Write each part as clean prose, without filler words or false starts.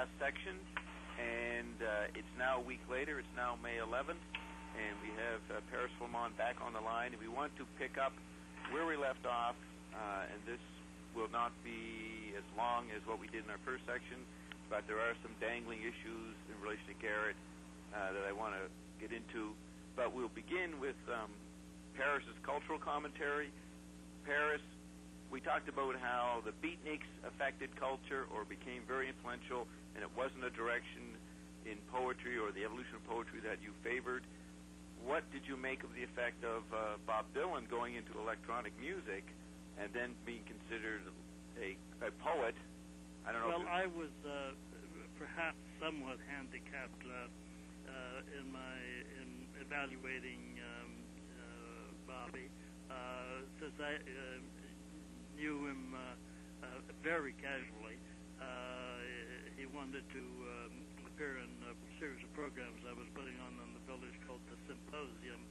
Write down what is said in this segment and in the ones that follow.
last section, and it's now a week later. It's now May 11th, and we have Paris Flamand back on the line, and we want to pick up where we left off, and this will not be as long as what we did in our first section, but there are some dangling issues in relation to Garrett that I want to get into. But we'll begin with Paris's cultural commentary. Paris, we talked about how the beatniks affected culture or became very influential, and it wasn't a direction in poetry or the evolution of poetry that you favored. What did you make of the effect of Bob Dylan going into electronic music and then being considered a poet? I don't know. Well, I was perhaps somewhat handicapped in evaluating Bobby, since I knew him very casually. He wanted to appear in a series of programs I was putting on the village called the Symposium.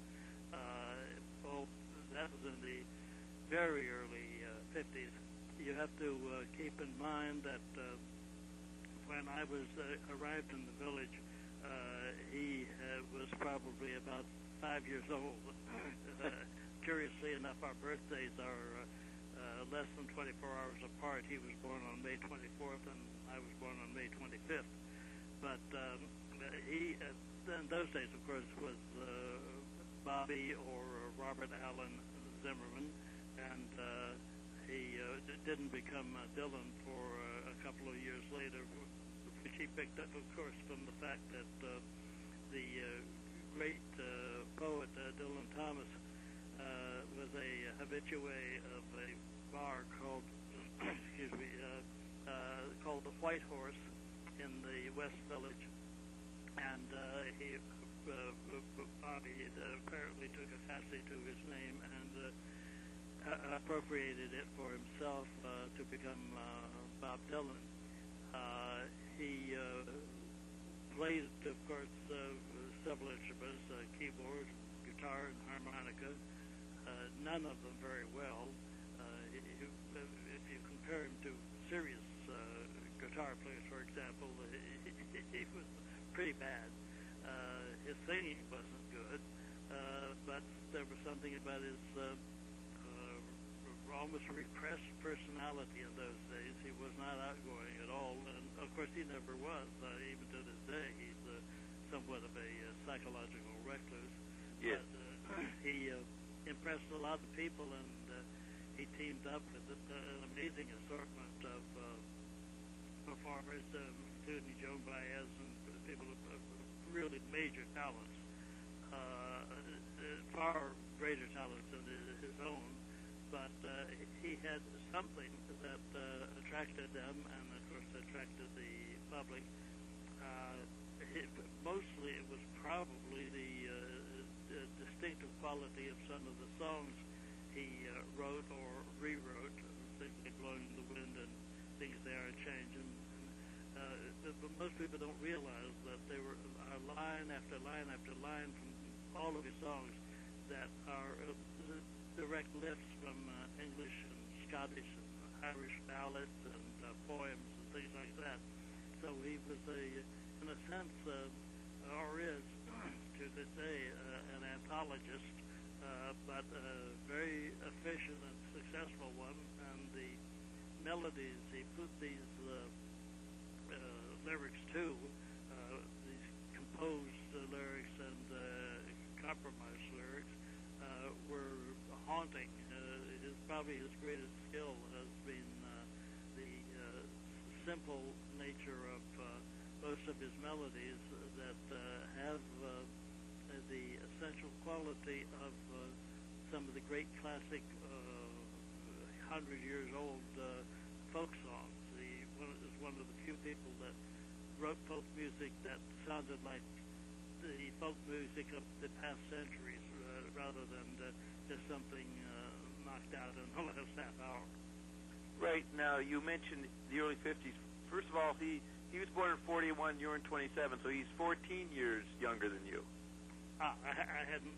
That was in the very early 50s. You have to keep in mind that when I was arrived in the village, he was probably about 5 years old. Curiously enough, our birthdays are less than 24 hours apart. He was born on May 24th, and I was born on May 25th. But he, in those days, of course, was Bobby or Robert Allen Zimmerman, and he didn't become Dylan for a couple of years later, which he picked up, of course, from the fact that the great poet Dylan Thomas was a habitué of a bar called, called the White Horse in the West Village, and Bobby apparently took a fancy to his name and appropriated it for himself to become Bob Dylan. He played, of course, several instruments, keyboard, guitar, and harmonica. None of them very well. If you compare him to serious guitar players, for example, he was pretty bad. His singing wasn't good, but there was something about his almost repressed personality in those days. He was not outgoing at all, and of course he never was. Even to this day, he's somewhat of a psychological recluse. Yes. But he impressed a lot of people, and he teamed up with an amazing assortment of performers, including Joan Baez and people of really major talents, far greater talents than his own. But he had something that attracted them, and of course attracted the public. Mostly it was probably the distinctive quality of some of the songs he wrote or rewrote, things like Blowing in the Wind and Things They Are Changing. But most people don't realize that they were line after line after line from all of his songs that are direct lifts from English and Scottish and Irish ballads and poems and things like that. So he was in a sense, or is to this day, an anthologist, but a very efficient and successful one. And the melodies he put these lyrics to, these composed lyrics and compromised lyrics, were haunting. Probably his greatest skill has been the simple nature of most of his melodies that have the essential quality of some of the great classic 100 years old folk songs. He was one of the few people that wrote folk music that sounded like the folk music of the past centuries, rather than just something knocked out in the last half hour. Right. Now, you mentioned the early 50s. First of all, he was born in 41, you're in 27, so he's 14 years younger than you. I hadn't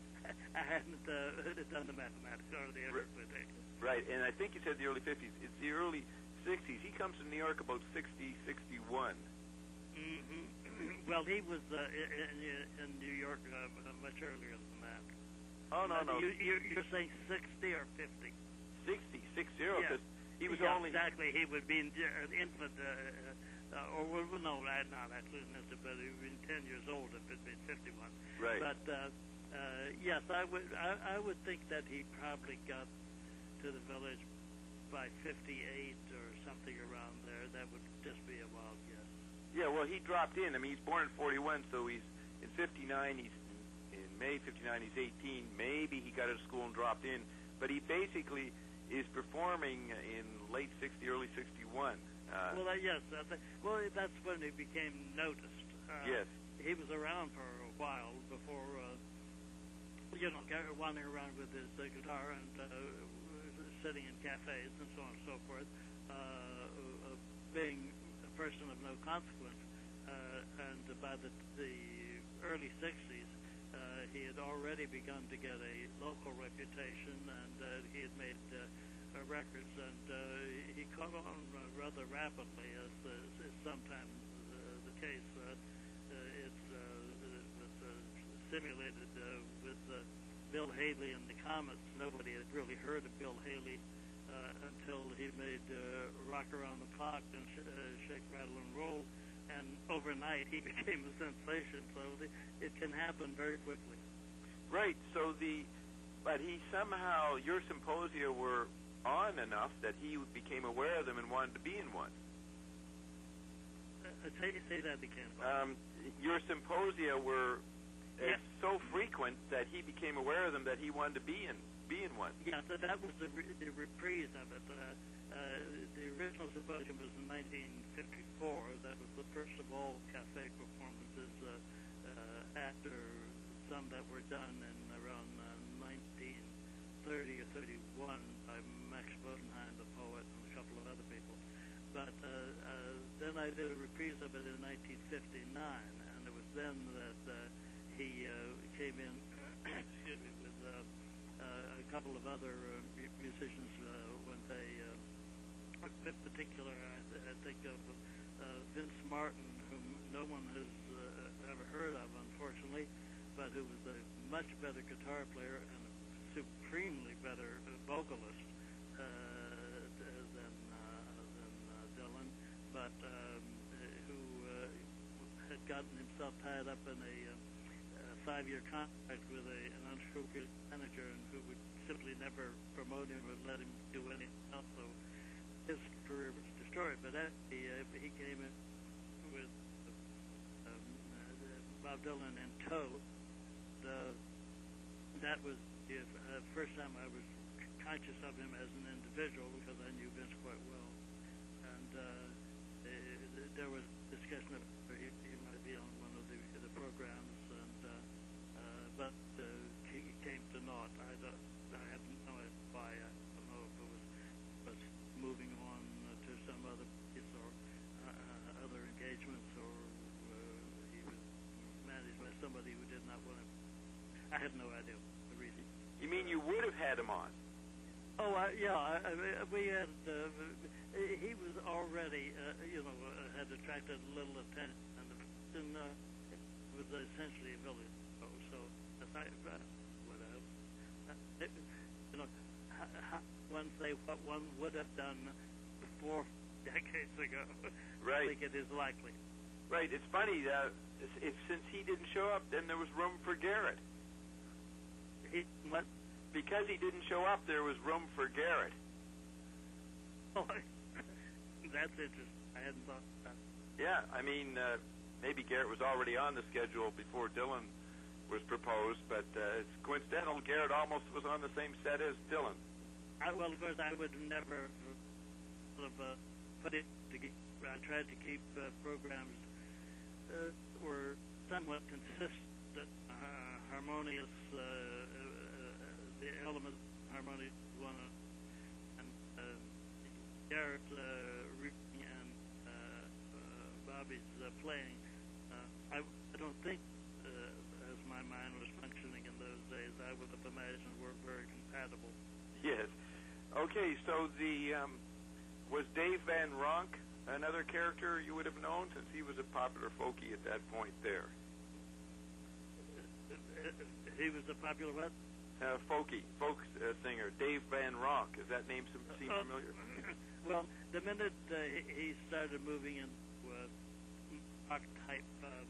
done the mathematics or the arithmetic. Right, and I think you said the early 50s. It's the early 60s. He comes to New York about 60, 61. Mm-hmm. Well, he was in New York much earlier than that. Oh, no. You're saying 60 or 50? 60, Yeah. because he was Yeah, only... exactly. He would be an infant, no, not actually an infant, but he would be 10 years old if it'd been 51. Right. But yes, I would think that he probably got to the village by 58 or something around there. That would just be a wild guess. Yeah, well, he dropped in. I mean, he's born in 41, so he's in 59. He's in May 59. He's 18. Maybe he got out of school and dropped in, but he basically is performing in late 60, early 61. Yes. That's when he became noticed. Yes. He was around for a while before, wandering around with his guitar and sitting in cafes and so on and so forth, being a person of no consequence. And by the early 60s, he had already begun to get a local reputation, and he had made records, and he caught on rather rapidly, as is sometimes the case. It's simulated with Bill Haley and the Comets. Nobody had really heard of Bill Haley until he made Rock Around the Clock and Shake, Rattle, and Roll, and overnight he became a sensation. So it can happen very quickly. Right. But he somehow, your symposia were on enough that he became aware of them and wanted to be in one. Say that again. Your symposia were so frequent that he became aware of them that he wanted to be in one. Yeah, so that was the reprise of it. The original symposium was in 1954. That was the first of all cafe performances after some that were done in around 1930 or 31 by Max Bodenheim, the poet, and a couple of other people. But then I did a reprise of it in 1959, and it was then that he came in with a couple of other musicians when they, in particular, I think of Vince Martin, whom no one has ever heard of, unfortunately, but who was a much better guitar player and a supremely better vocalist than Dylan, but who had gotten himself tied up in a 5-year contract with an unscrupulous manager, and who would simply never promote him or let him do anything else. So his career was destroyed. But he came in with Bob Dylan in tow. That was the first time I was conscious of him as an individual, because I knew Vince quite well. And there was discussion of he might be on one of the programs, but he came to naught. I have no idea why. I don't know if it was moving on to some other piece or other engagements, or he was managed by somebody who did not want to. I have no idea the reason. You mean you would have had him on? Oh, yeah. We had. He was already, had attracted a little attention, and was essentially a village. So, one say what one would have done 4 decades ago. Right. I think it is likely. Right. It's funny. Since he didn't show up, then there was room for Garrett. What? Because he didn't show up, there was room for Garrett. Oh, that's interesting. I hadn't thought of that. Yeah, I mean, maybe Garrett was already on the schedule before Dylan was proposed, but it's coincidental. Garrett almost was on the same set as Dylan. Well, of course, I would never have put it together. I tried to keep programs were somewhat consistent, harmonious. The element harmonious one, and Garrett reading and Bobby's playing. I don't think, as my mind was functioning in those days, I would have imagined we're very compatible. Yes. Okay, so was Dave Van Ronk another character you would have known, since he was a popular folkie at that point there? He was a popular what? Folk singer, Dave Van Ronk. Does that name seem familiar? Well, the minute he started moving into archetype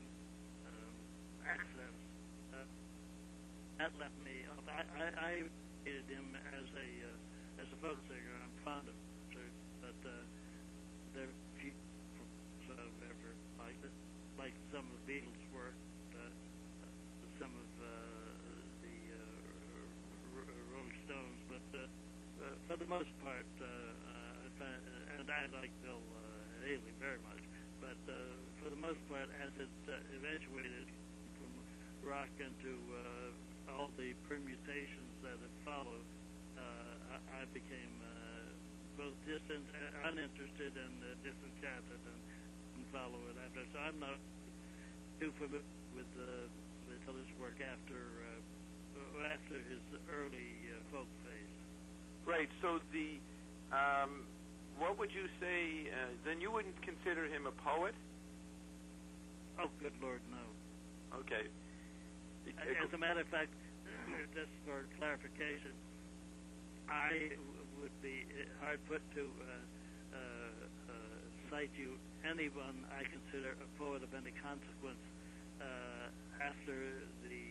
accents, that left me off. I hated him as a folk singer. I'm fond of him, but there are few ever like some of the Beatles were, some of the Rolling Stones, but for the most part, and I like Bill Haley very much, but for the most part, as it eventuated from rock into all the permutations that have followed, I became both uninterested and disenchanted, and follow it after. So I'm not too familiar with his work after his early folk phase. Right. So what would you say? Then you wouldn't consider him a poet? Oh, good Lord, no. Okay. As a matter of fact, just for clarification, I would be hard put to cite you anyone I consider a poet of any consequence after the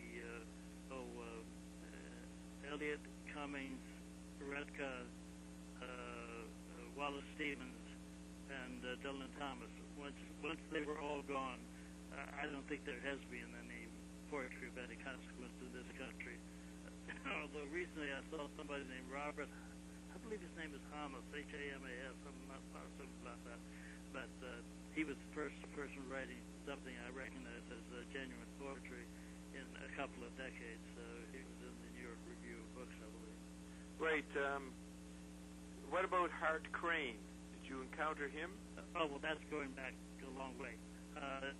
Eliot, Cummings, Redka, Wallace Stevens, and Dylan Thomas. Once they were all gone, I don't think there has been any poetry of any consequence in this country. Although recently I saw somebody named Robert, I believe his name is Hamas, Hamas, I'm not positive about that, but he was the first person writing something I recognize as genuine poetry in a couple of decades. He was in the New York Review of Books, I believe. Right. What about Hart Crane? Did you encounter him? Well, that's going back a long way. Hart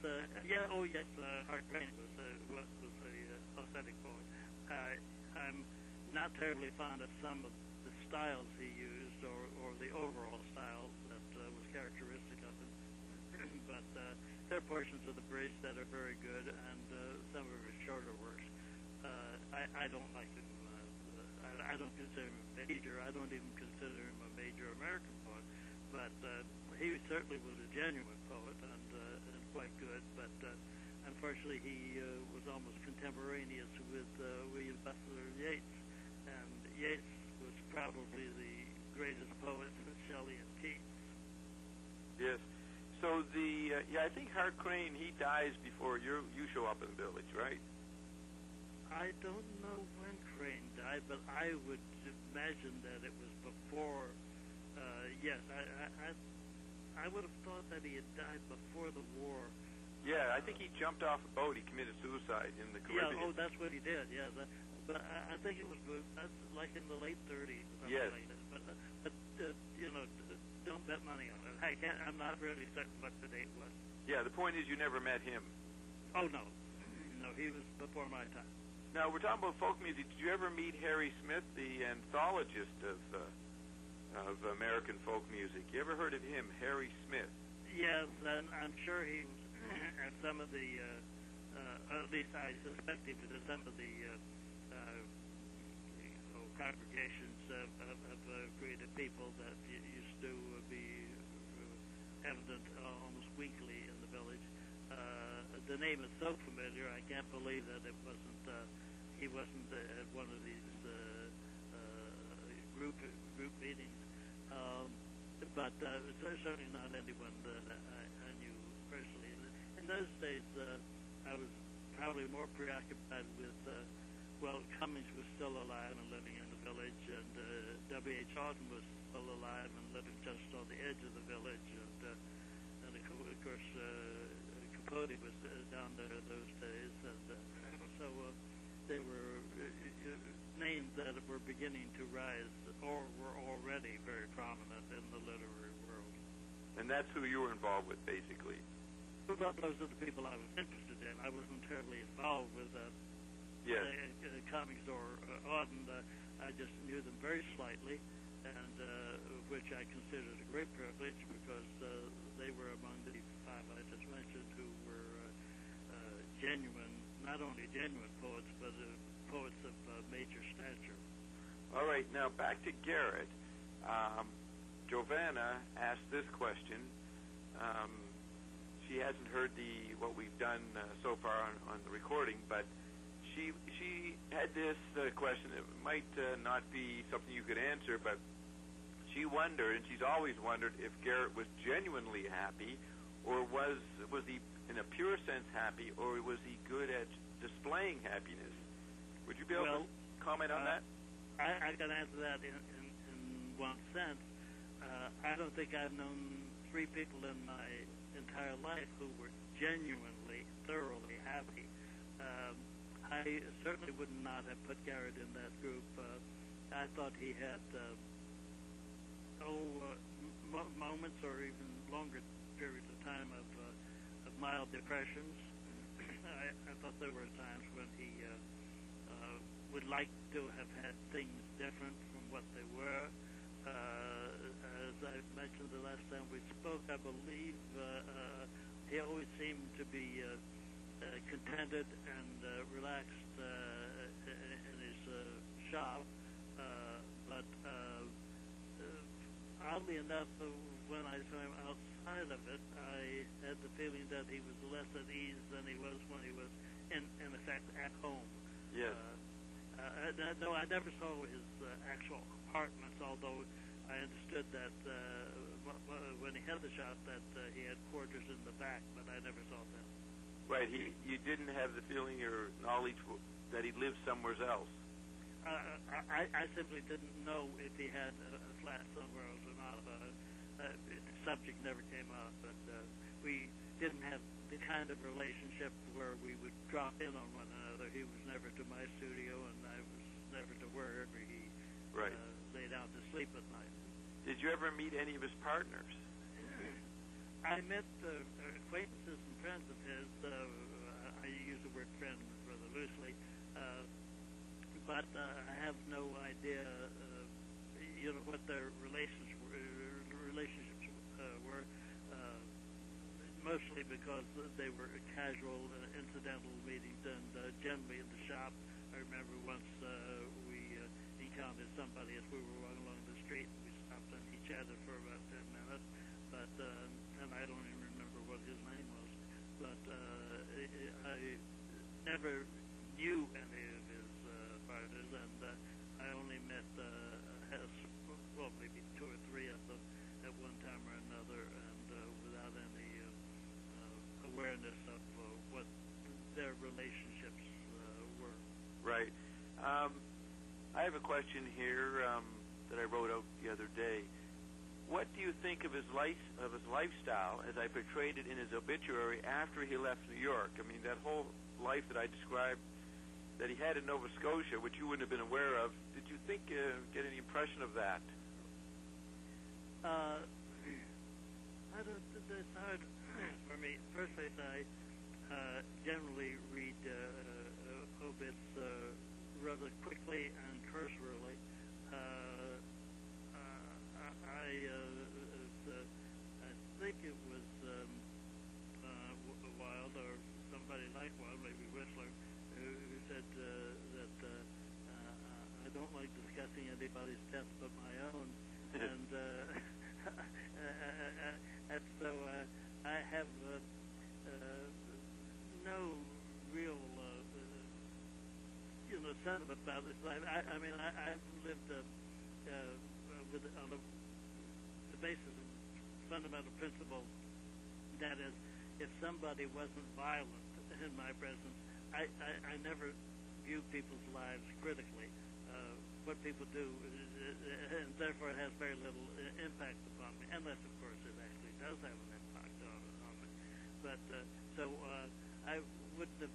Crane was a authentic poet. I'm not terribly fond of some of the styles he used, or the overall style that was characteristic of him. But there are portions of the Brace that are very good, and some of his shorter works. I don't like him. I don't consider him a major. I don't even consider him a major American poet. But he certainly was a genuine poet and quite good. But unfortunately, he was almost contemporaneous with William Butler Yeats, and Yeats was probably the greatest poet since Shelley and Keats. Yes. So I think Hart Crane, he dies before you show up in the village, right? I don't know when Crane died, but I would imagine that it was before. Yes, I would have thought that he had died before the war. Yeah, I think he jumped off a boat. He committed suicide in the Caribbean. Yeah, that's what he did. Yeah, but I think it was like in the late 30s. Yes. Like that. But don't bet money on it. I'm not really certain what the date was. Yeah, the point is you never met him. Oh no, he was before my time. Now we're talking about folk music. Did you ever meet Harry Smith, the anthologist of American folk music? You ever heard of him, Harry Smith? Yes, and I'm sure he was at some of the, at least I suspect he was at some of the congregations of creative people that used to be evident almost weekly in the village. The name is so familiar, I can't believe that it wasn't. He wasn't at one of these group meetings. But certainly not anyone that I knew personally. In those days, I was probably more preoccupied with, Cummings was still alive and living in the village, and W.H. Auden was still alive and living just on the edge of the village, and of course, Capote was down there in those days, and so they were names that were beginning to rise, or were already very prominent in the literary world. And that's who you were involved with, basically. Well, those are the people I was interested in. I wasn't terribly involved with yes. Cummings or Auden. I just knew them very slightly, and which I considered a great privilege because they were among the five I just mentioned who were genuine, not only genuine poets, but poets of major stature. All right, now back to Garrett. Giovanna asked this question. She hasn't heard what we've done so far on the recording, but she had this question. It might not be something you could answer, but she wondered, and she's always wondered, if Garrett was genuinely happy, or was he in a pure sense happy, or was he good at displaying happiness? Would you be able to comment on that? I can answer that in one sense. I don't think I've known three people in my entire life who were genuinely, thoroughly happy. I certainly would not have put Garrett in that group. I thought he had moments or even longer periods of time of mild depressions. I thought there were times when he would like to have had things different from what they were. As I mentioned the last time we spoke, I believe he always seemed to be contented and relaxed in his shop. But oddly enough, when I saw him outside of it, I had the feeling that he was less at ease than he was when he was, in effect, at home. Yes. No, I never saw his actual apartments, although I understood that when he had the shop that he had quarters in the back, but I never saw them. Right. You didn't have the feeling or knowledge that he lived somewhere else. I simply didn't know if he had a flat somewhere else or not. The subject never came up, but we didn't have the kind of relationship where we would drop in on one another. He was never to my studio, and I was never to wherever he lay down to sleep at night. Did you ever meet any of his partners? I met acquaintances and friends of his. I use the word friend rather loosely, but I have no idea, what their relationships were. Mostly because they were casual, incidental meetings, and generally in the shop. I remember once we encountered somebody as we were walking along the street. We stopped and he chatted for about 10 minutes, but and I don't even remember what his name was. But I never knew any of his partners, and I only met maybe two or three of them at one time or another, and without any awareness of what their relationships were. Right. I have a question here that I wrote out the other day. What do you think of his lifestyle as I portrayed it in his obituary after he left New York? I mean, that whole life that I described that he had in Nova Scotia, which you wouldn't have been aware of. Did you think get any impression of that? I don't. It's hard for me. First, I generally read obits rather quickly and cursorily. I think it was Wilde or somebody like Wilde, maybe Whistler, who said that I don't like discussing anybody's death but my own, and so I have no real sentiment about this life. I've lived on the basis of fundamental principle, that is, if somebody wasn't violent in my presence, I never view people's lives critically. What people do, and therefore it has very little impact upon me, unless, of course, it actually does have an impact on me. But so I wouldn't have.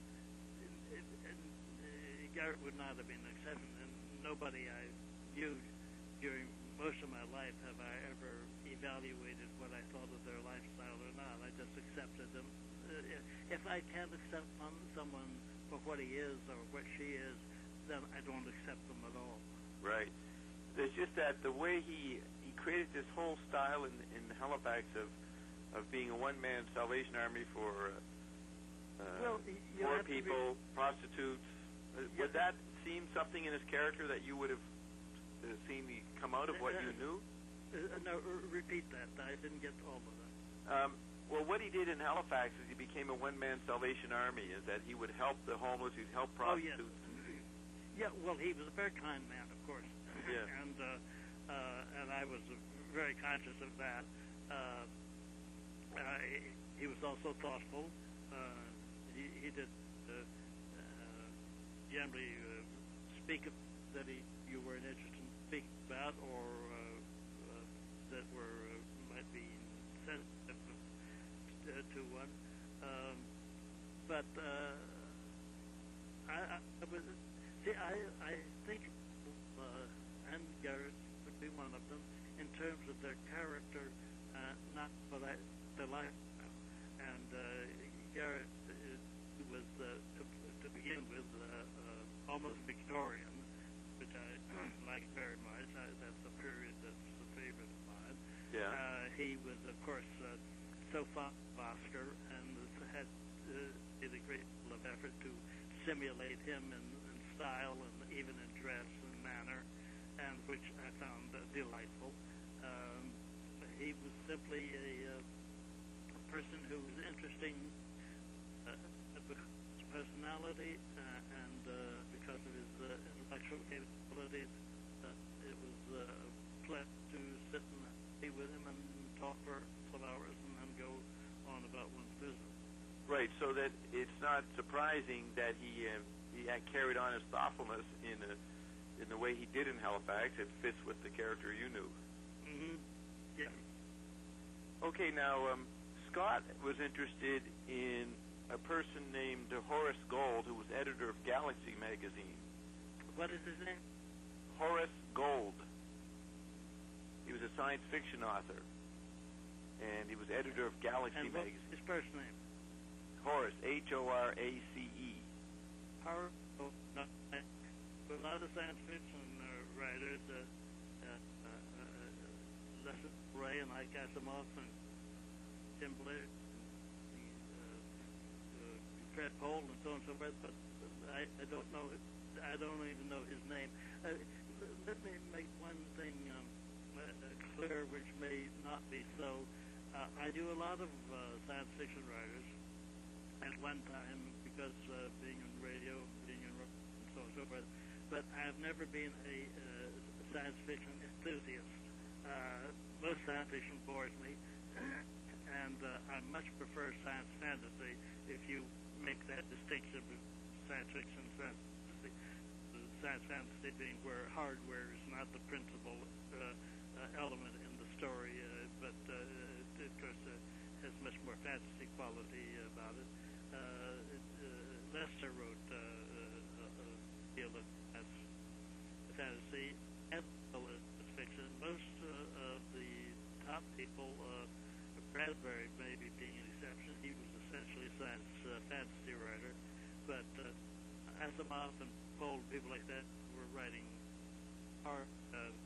Garrett would not have been an exception, and nobody I knew during most of my life have I ever evaluated what I thought of their lifestyle or not. I just accepted them. If I can't accept someone for what he is or what she is, then I don't accept them at all. Right. It's just that the way he created this whole style in Halifax of being a one-man Salvation Army for poor people, prostitutes. Would that seem something in his character that you would have seen come out of what you knew? No, repeat that. I didn't get all of that. Well, what he did in Halifax is he became a one-man Salvation Army, is that he would help the homeless, he'd help prostitutes. Oh, yes. Yeah, well, he was a very kind man, of course. Yeah. And I was very conscious of that. He was also thoughtful. He did generally speak of that you were interested in speaking about, or that might be sensitive to one. But I think and Garrett would be one of them in terms of their character, not for their lifestyle. And Garrett was, to begin with, almost Victorian, which I like very much. That's a period that's a favorite of mine. Yeah. He was, of course, so fond of Oscar, and had did a great deal of effort to simulate him in style and even in dress and manner, and which I found delightful. He was simply a person who was interesting because of his personality and because of his intellectual capabilities. It was a pleasure to sit and be with him and talk for 12 hours and then go on about one's business. Right, so that it's not surprising that he had carried on his thoughtfulness in the way he did in Halifax. It fits with the character you knew. Mm-hmm. Yeah. Okay, now Scott was interested in a person named Horace Gold, who was editor of Galaxy magazine. What is his name? Horace Gold. He was a science fiction author, and he was editor of Galaxy magazine. His first name? Horace, Horace. Horace. Oh, no. A lot of science fiction writers, Lester Ray and Ike Asimov and Tim Blair, Fred Pohl, and so on and so forth. But I don't know. I don't even know his name. Let me make one thing clear, which may not be so. I knew a lot of science fiction writers at one time because being in radio, being in rock, and so on and so forth. But I have never been a science fiction enthusiast. Most science fiction bores me, and I much prefer science fantasy if you make that distinction between science fiction and fantasy. Science fantasy being where hardware is not the principal element in the story, but of course has much more fantasy quality about it. Lester wrote a deal of fantasy and fiction. Most of the top people, Bradbury maybe being an exception, he was essentially a science fantasy writer, but Asimov and Pohl, people like that, were writing hard, and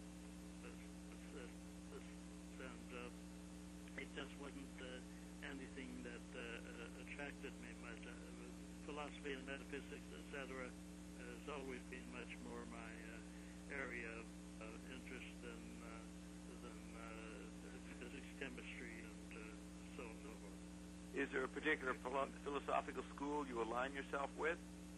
it just wasn't anything that attracted me much. Philosophy and metaphysics, etc., has always been much more my area of interest than physics, chemistry, and so on and so forth. Is there a particular philosophical school you align yourself with?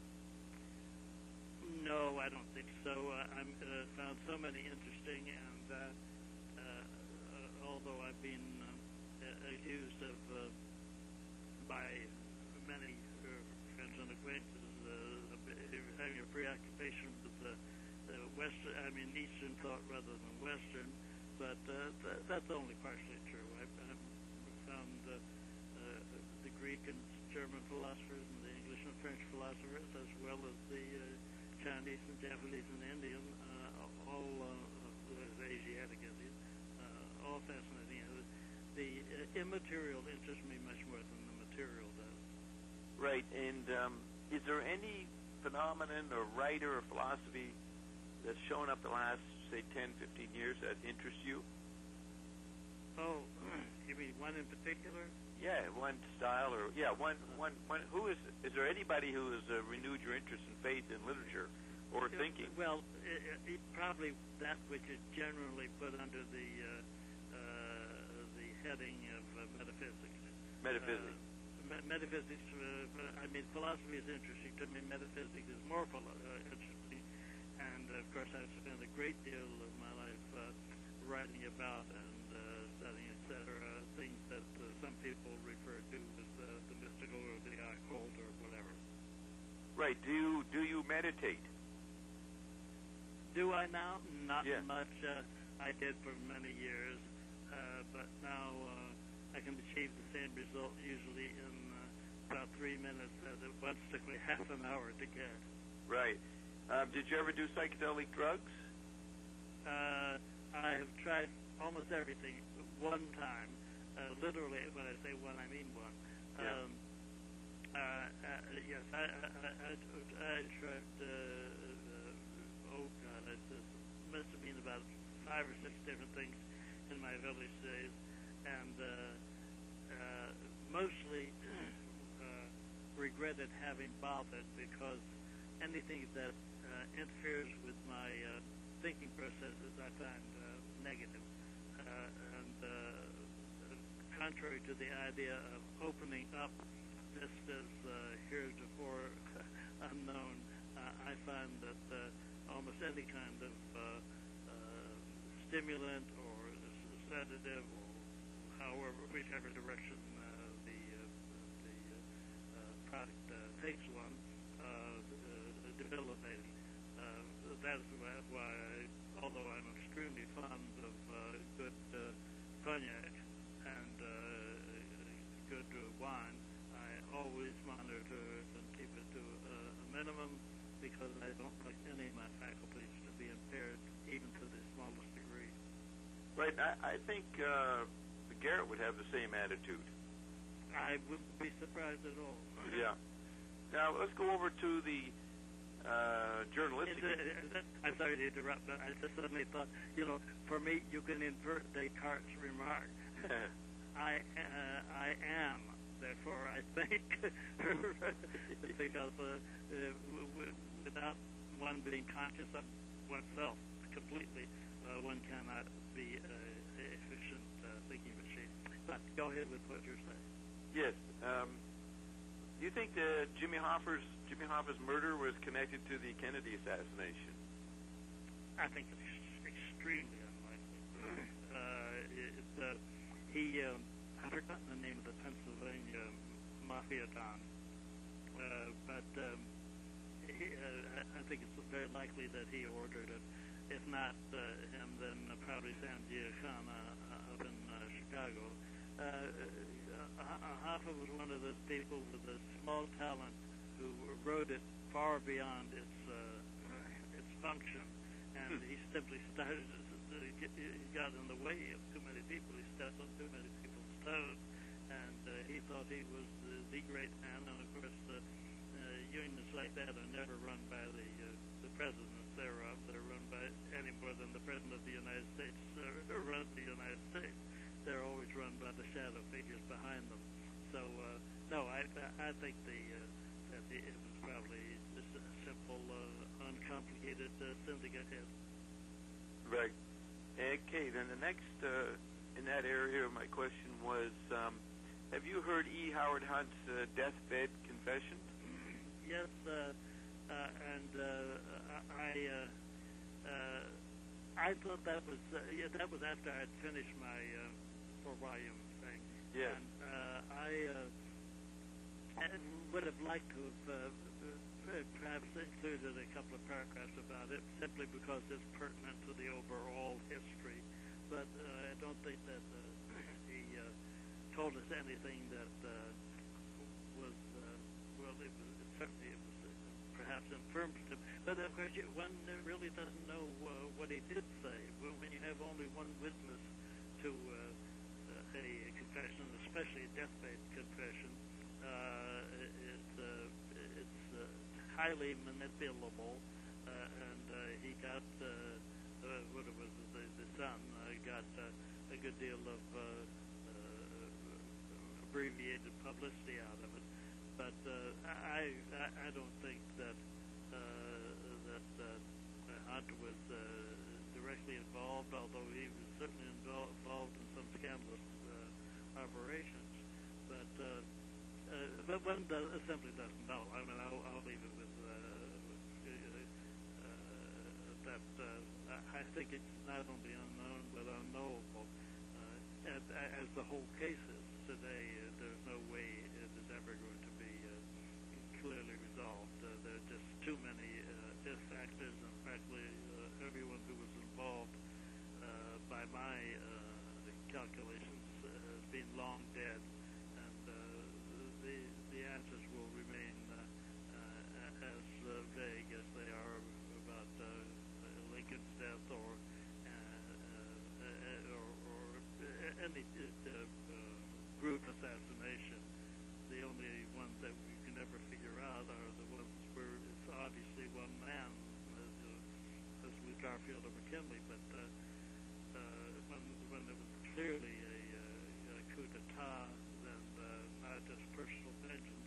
No, I don't think so. I found so many interesting, and although I've been accused of by many friends and acquaintances having a preoccupation with Western, Eastern thought rather than Western, but that's only partially true. I've found the Greek and German philosophers and the English and French philosophers, as well as the Chinese and Japanese and Indian, all Asiatic Indian, all fascinating. The immaterial interests me much more than the material does. Right, and is there any phenomenon or writer or philosophy that's shown up the last, say, 10, 15 years that interest you? Oh, you mean one in particular? Yeah, one style, or one. Who is there anybody who has renewed your interest and faith in literature or thinking? Well, probably that which is generally put under the heading of metaphysics. Metaphysics. Metaphysics. I mean, philosophy is interesting to me. Metaphysics is more interesting, and of course, I've spent a great deal of my life writing about and studying, etc., things that some people refer to as the mystical or the occult or whatever. Right. Do you meditate? Do I now? Not Yeah. much. I did for many years, but now I can achieve the same result usually in about 3 minutes as it once took me half an hour to get. Right. Did you ever do psychedelic drugs? I have tried almost everything one time. Literally, when I say one, I mean one. Yeah. Yes, I tried. Oh God, it must have been about 5 or 6 different things in my village days, and mostly regretted having bothered because anything that interferes with my thinking processes I find negative. And contrary to the idea of opening up vistas heretofore unknown, I find that almost any kind of stimulant or sedative, or however, whichever direction the product takes one, debilitating. That's why, although I'm extremely fond of good cognac and good wine, I always monitor it and keep it to a minimum, because I don't like any of my faculties to be impaired, even to the smallest degree. Right. I think Garrett would have the same attitude. I wouldn't be surprised at all. Yeah. Now, let's go over to the journalistic... I'm sorry to interrupt, but I just suddenly thought, for me, you can invert Descartes' remark. I am, therefore I think, because without one being conscious of oneself completely, one cannot be an efficient thinking machine. But go ahead with what you're saying. Yes. Do you think that Jimmy Hoffa's murder was connected to the Kennedy assassination? I think it's extremely unlikely. I've forgotten the name of the Pennsylvania mafia don, but I think it's very likely that he ordered it. If not him, then probably Sam Giancana up in Chicago. Hoffa was one of those people with a small talent who wrote it far beyond its function, and he simply started. He got in the way of too many people. He stepped on too many people's toes, and he thought he was the great man. And of course, unions like that are never run by the presidents thereof. They're run by any more than the president of the United States runs the United States. They're always run by the shadow figures behind them. So no, I think that it was probably just a simple, uncomplicated syndicate hit. Right. Okay, then the next in that area, my question was, have you heard E. Howard Hunt's deathbed confession? Yes, and I thought that was after I had finished my 4-volume thing. Yeah. And I would have liked to have perhaps included a couple of paragraphs about it, simply because it's pertinent to the overall history. But I don't think that he told us anything that was certainly perhaps informative. But of course, one really doesn't know what he did say. When you have only one witness to a confession, especially a deathbed confession, it's highly manipulable, and he got what it was, the Sun got a good deal of abbreviated publicity out of it. But I don't think that Hunter was directly involved, although he was certainly involved in some scandalous operations. But one simply doesn't know. I mean, I'll leave it with that. I think it's not only unknown but unknowable. As the whole case is today, there's no way it is ever going to be clearly resolved. There are just too many factors, and frankly, everyone who was involved, by my calculations, has been long dead, and the answers will remain as vague as they are about Lincoln's death or any group assassination. The only ones that we can ever figure out are the ones where it's obviously one man, as with Garfield or McKinley. But when there was clearly a coup d'etat, then not just personal vengeance,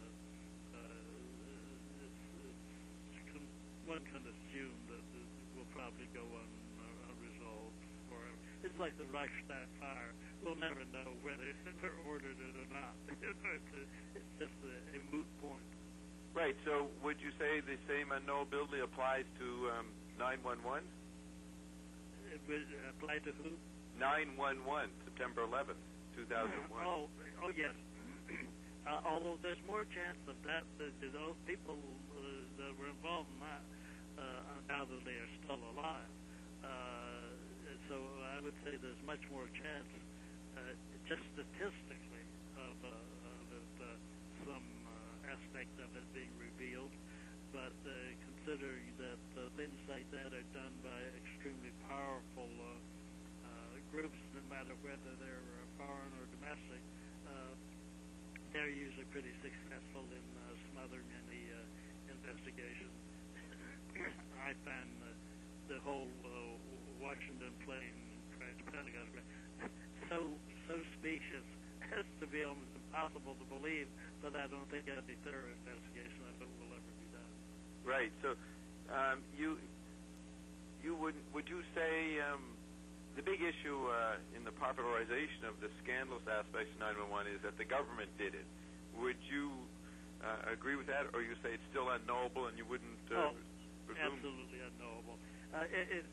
one can assume that it will probably go unresolved forever. It's like the Reichstag fire. We'll never know whether they ordered it or not. It's just a moot point. Right. So would you say the same unknowability applies to 9/11? It would apply to who? 9/11, September 11th, 2001. Oh, yes. Although there's more chance of that, those people that were involved in that undoubtedly are still alive. So I would say there's much more chance, just statistically, of some aspect of it being revealed. But considering that things like that are done by extremely powerful groups, no matter whether they're foreign or domestic, they're usually pretty successful in smothering any investigation. I find the whole Washington plane crash, Pentagon crash, so specious as to be almost impossible to believe, but I don't think any thorough investigation of it will ever be done. Right. So you would you say the big issue in the popularization of the scandalous aspects of 9/11 is that the government did it? Would you agree with that, or you say it's still unknowable and you wouldn't presume? Absolutely unknowable. It's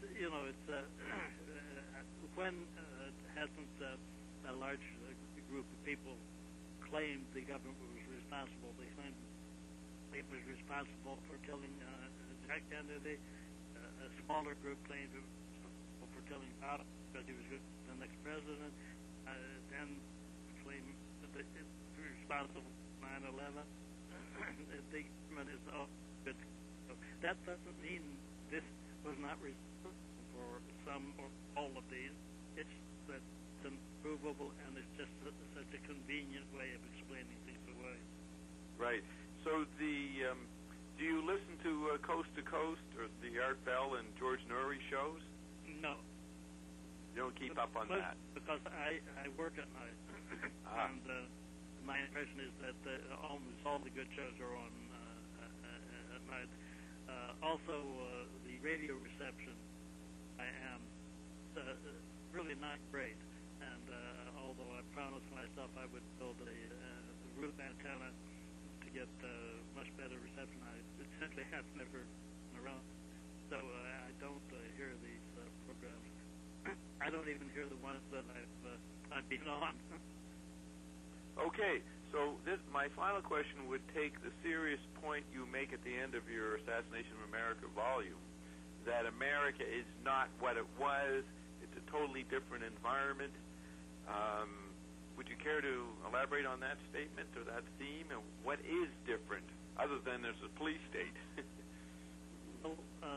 when hasn't a large group of people claimed the government was responsible. They claimed it was responsible for killing Jack Kennedy. A smaller group claimed it was responsible for killing Bob because he was the next president. Then claimed that it was responsible for 9/11. The government is all good. So that doesn't mean this was not responsible for some or all of these. It's that it's unprovable, and it's just such a convenient way of explaining things away. Right. So do you listen to Coast to Coast or the Art Bell and George Noory shows? No. You don't keep up on that? Because I work at night, and my impression is that almost all the good shows are on at night. Also, the radio reception I am really not great, and although I promised myself I would build a roof antenna to get much better reception, I simply have never been around, so I don't hear these programs. I don't even hear the ones that I've been on. Okay, so my final question would take the serious point you make at the end of your Assassination of America volume, that America is not what it was. It's a totally different environment. Would you care to elaborate on that statement or that theme, and what is different, other than there's a police state? Well,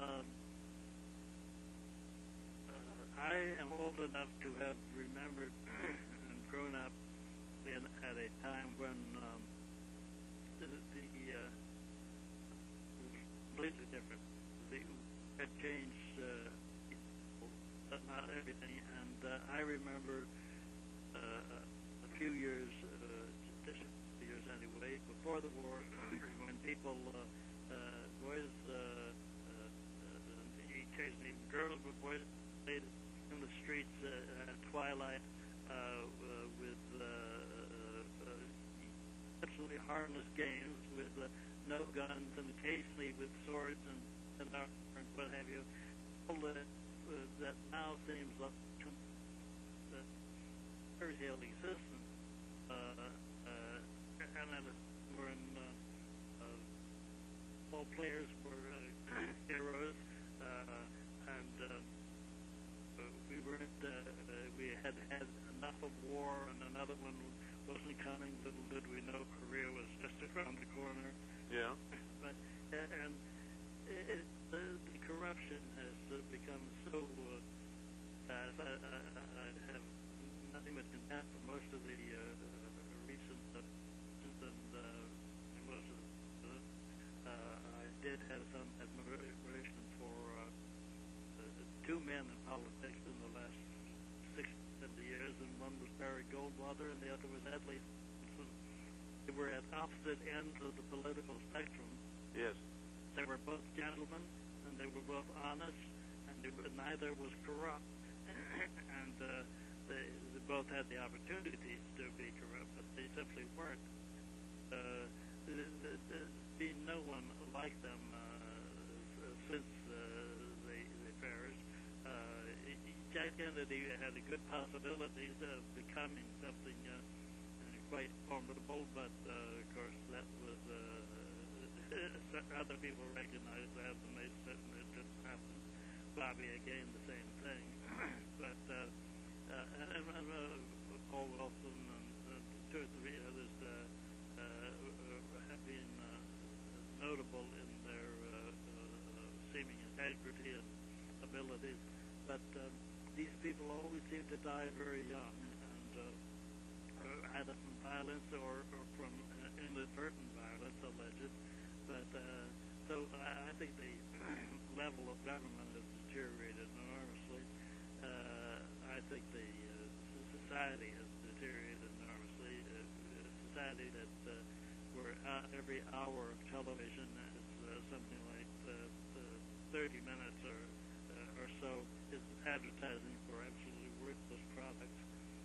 I am old enough to have remembered and grown up at a time when it was completely different. It changed not everything. And I remember a few years, years anyway, before the war, when people, boys, occasionally girls, but boys played in the streets at twilight with absolutely harmless games with no guns and occasionally with swords and armor and what have you. All that now seems like fairy tale existence. And then when all players were heroes, and we weren't. We had had enough of war, and another one wasn't coming. Little did we know Korea was just around the corner. Yeah. But and the corruption has become so bad. I have nothing but contempt for most of the recent and most of I did have some admiration for two men in politics in the last 60 years, and one was Barry Goldwater and the other was Adlai Stevenson. They were at opposite ends of the political spectrum. Yes. They were both gentlemen, and they were both honest, and neither was corrupt. And they both had the opportunities to be corrupt, but they simply weren't. Been no one like them since the affairs. Jack Kennedy had a good possibilities of becoming something quite formidable, but of course that was other people recognized that, and they said it didn't happen. Bobby again, the same thing. But and Paul Wilson and two or three others have been notable in their seeming integrity and abilities, but these people always seem to die very young, and either from violence or from inadvertent violence, alleged. But so I think the level of government has deteriorated enormously. I think the society has deteriorated enormously. A society that where every hour of television is something like 30 minutes or so is advertising for absolutely worthless products.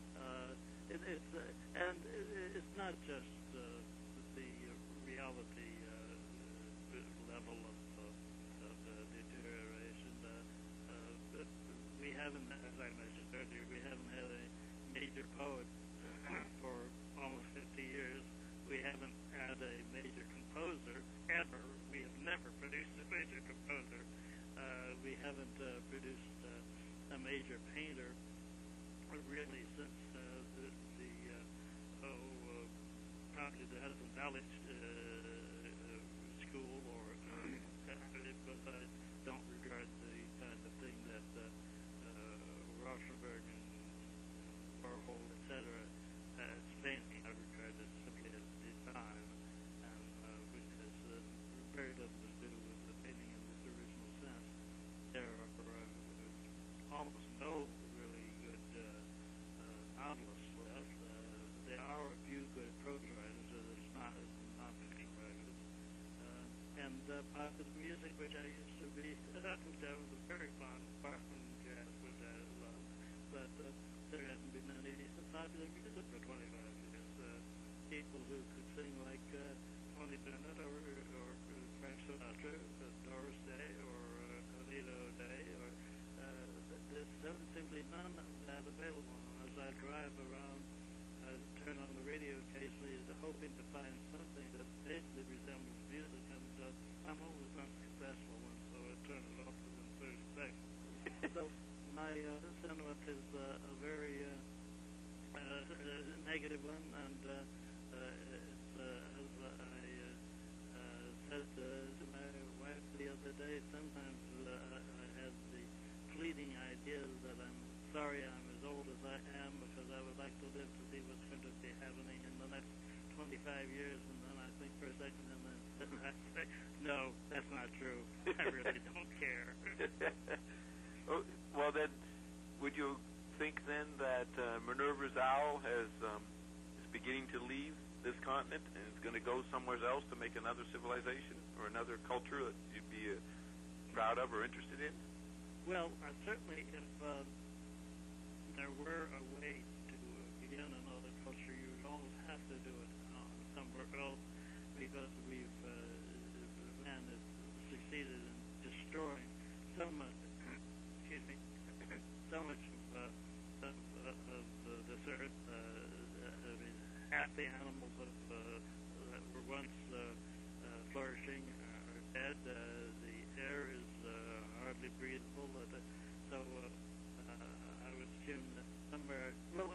It's not just the reality level of deterioration. We haven't, as I mentioned earlier, we haven't had a major poet for almost 50 years. We haven't had a major composer ever. We have never produced a major composer. We haven't produced a major painter really since probably the Hudson Valley School, or because I don't regard the kind of thing that Rauschenberg and Warhol, etc., as painting. I regard it simply as design, and which has very little to do with the painting in its original sense. There are almost no really good novelists left. There are a few good prose writers, there's not non-fiction writers. And popular music, which I used to be, which I was a very fond of, apart from jazz, which I love. But there hasn't been any popular music for 25 years. People who could sing like Tony Bennett or Frank Sinatra, Doris Day, or Anita O'Day, or there's simply none of that available. As I drive around, I turn on the radio occasionally, hoping to find something that basically resembles music, and I'm always unsuccessful, and so I turn it off within 30 seconds. So my sentiment is a very negative one, and it's, as I said to my wife the other day, sometimes I have the fleeting idea that I'm sorry I'm as old as I am, because I would like to live to see what's going to be happening in the next 25 years, and then I think for a second, and then I say, no, that's not true. I really don't care. Well, then, would you think then that Minerva's owl is beginning to leave this continent and is going to go somewhere else to make another civilization or another culture that you'd be proud of or interested in? Well, certainly if there were a way to begin another culture, you would always have to do it somewhere else, because man has succeeded in destroying so much, so much of this earth. I mean, half the animals that were once flourishing are dead. The air is hardly breathable. So I would assume that somewhere,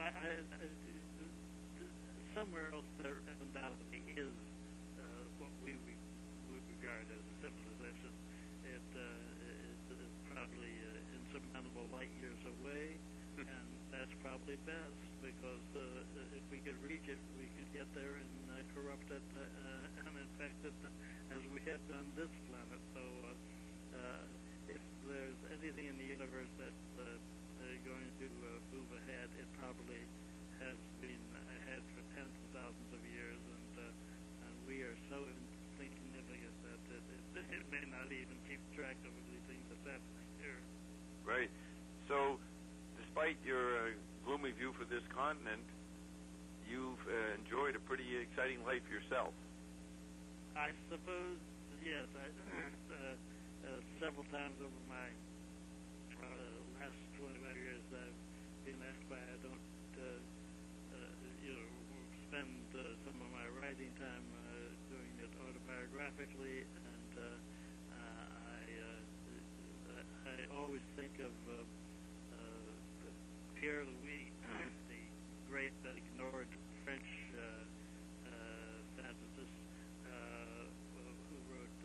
somewhere else there undoubtedly is what we would regard as a civilization. It is probably insurmountable light years away, and that's probably best, because if we could reach it, we could get there and corrupt it and infect it as we have done this planet. So if there's anything in the universe that's going to move ahead, it probably has been ahead for tens of thousands of years, and we are so insignificant that it may not even keep track of everything that's happening here. Right. So, despite your gloomy view for this continent, you've enjoyed a pretty exciting life yourself. I suppose, yes. Several times over my last 25 years, I've been asked why I don't, spend some of my writing time doing it autobiographically, and I always think of Pierre Louis, the great ignored French fantasist, who wrote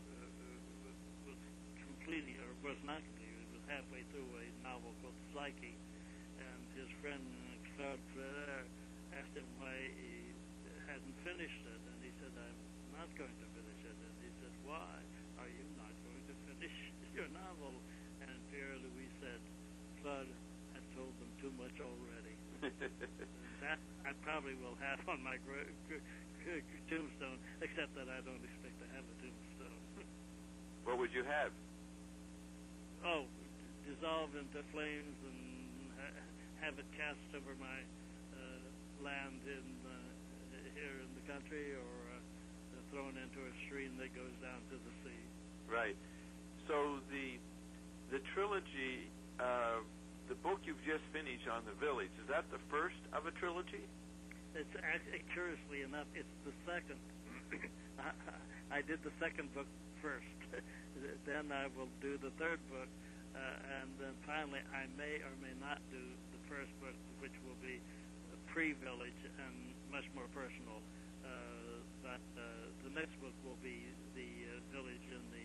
was not completely, was halfway through a novel called Psyche, and his friend Claude Frère asked him why he hadn't finished it, and he said, "I'm not going to finish it." And he said, "Why are you not going to finish your novel?" And Pierre Louis said, "Claude had told them too much already." That I probably will have on my tombstone, except that I don't expect to have a tombstone. What would you have? Oh, dissolve into flames and have it cast over my land here in the country, or thrown into a stream that goes down to the sea. Right. So the trilogy, the book you've just finished on the village, is that the first of a trilogy? It's actually, curiously enough, it's the second. I did the second book first. Then I will do the third book, and then finally I may or may not do the first book, which will be pre-village and much more personal. But the next book will be the village in the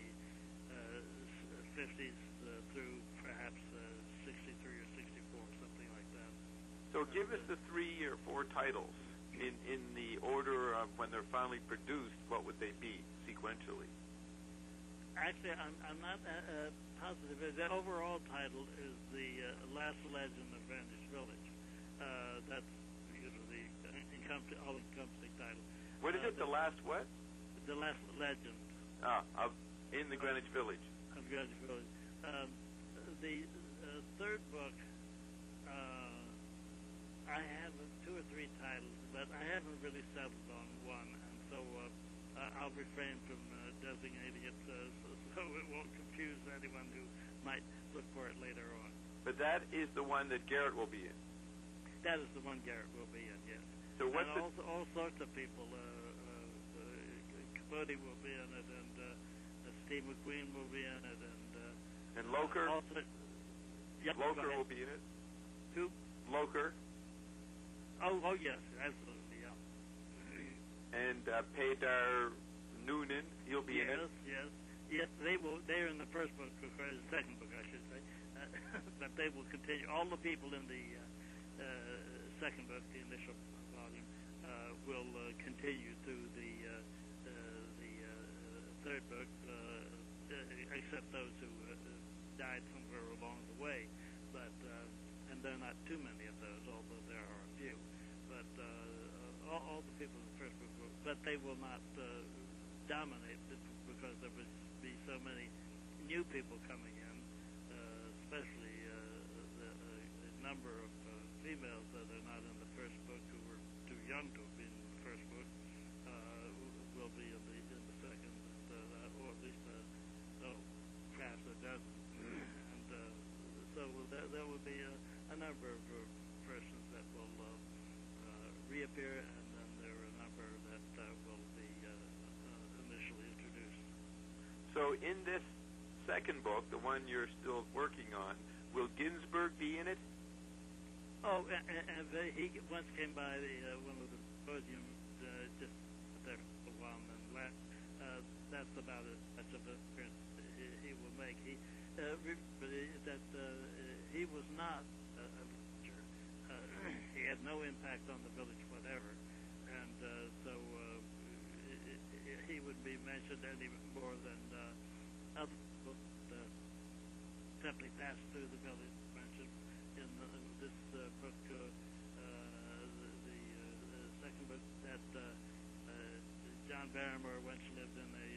50s through perhaps 63 or 64, something like that. So give us the 3 or 4 titles in the order of when they're finally produced. What would they be sequentially? Actually, I'm not positive. The overall title is The Last Legend of Greenwich Village. That's the all-encompassing title. What is it? The last what? The Last Legend. In the Greenwich Village. Of Greenwich Village. The third book, I have 2 or 3 titles, but I haven't really settled on one, and so I'll refrain from designating it so it won't confuse anyone who might look for it later on. But that is the one that Garrett will be in. That is the one Garrett will be in, yes. So what's and all sorts of people. Capote will be in it, and Steve McQueen will be in it, and Loker. Yep, Loker will be in it. Who? Loker. Oh yes, absolutely, yeah. And Peter Noonan, he'll be in it. Yes, they will. They're in the first book, or the second book, I should say. But they will continue. All the people in the second book, the initial volume, will continue through the third book, except those who died somewhere along the way. But and there are not too many of those, although there are a few. But all the people in the first book, but they will not dominate because there will be so many new people coming in, especially the number of females that are not in the first book who were too young to have been in the first book will be in the second, or at least perhaps a dozen. And so there will be a number of persons that will reappear, and then there are a number that will be initially introduced. So in this second book, the one you're still working on, will Ginsberg be in it? Oh, and he once came by one of the podium just there for a while, and then that's about as much of a difference he will make. He was not a villager. He had no impact on the village whatever, and so he would be mentioned any more than other people that simply passed through the village. Mentioned in this book, the second book, that John Barrymore once lived in a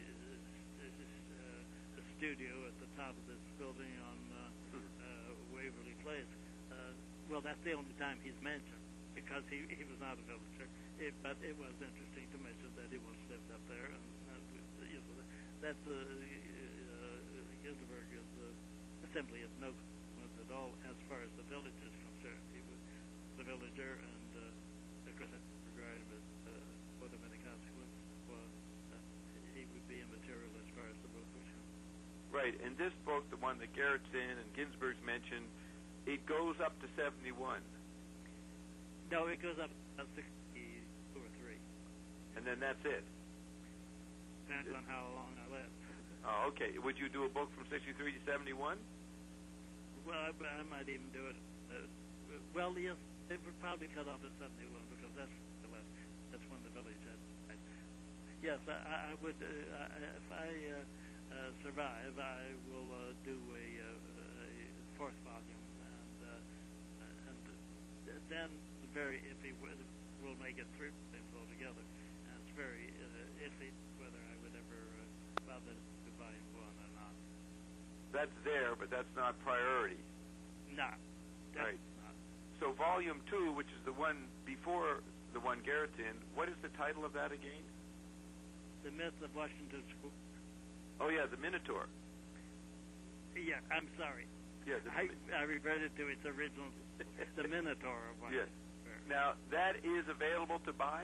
studio at the top of this building on Waverly Place. Well, that's the only time he's mentioned, because he was not a villager. But it was interesting to mention that he once lived up there, and that's Ginsberg is simply of no consequence at all as far as the village is concerned. He was the villager, and of course, regarded as what of any consequence. Well, he would be immaterial as far as the book was concerned. Right. In this book, the one that Garrett's in and Ginsberg's mentioned, it goes up to 71. No, it goes up to 62 or 3. And then that's it. Depends on how long I live. Oh, okay. Would you do a book from 63 to 71? Well, I might even do it. Well, yes, it would probably cut off at 71 because that's when the village had. Yes, I would. If I survive, I will do a fourth volume, and then if he will make it 3 volumes altogether, and it's very iffy whether I would ever bother to do volume 1 or not. That's there, but that's not priority. No. Right. Not. So volume 2, which is the one before the one Garrett's in, what is the title of that again? The Myth of Washington Square. Oh, yeah, the Minotaur. Yeah, I'm sorry. Yeah, I reverted to its original, the Minotaur of Washington Square. Now, that is available to buy?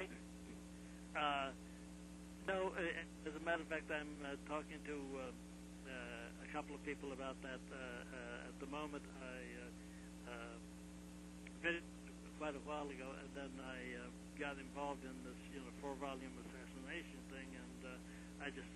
No, as a matter of fact, I'm talking to a couple of people about that at the moment. I read it quite a while ago, and then I got involved in this, 4-volume assassination thing, and I just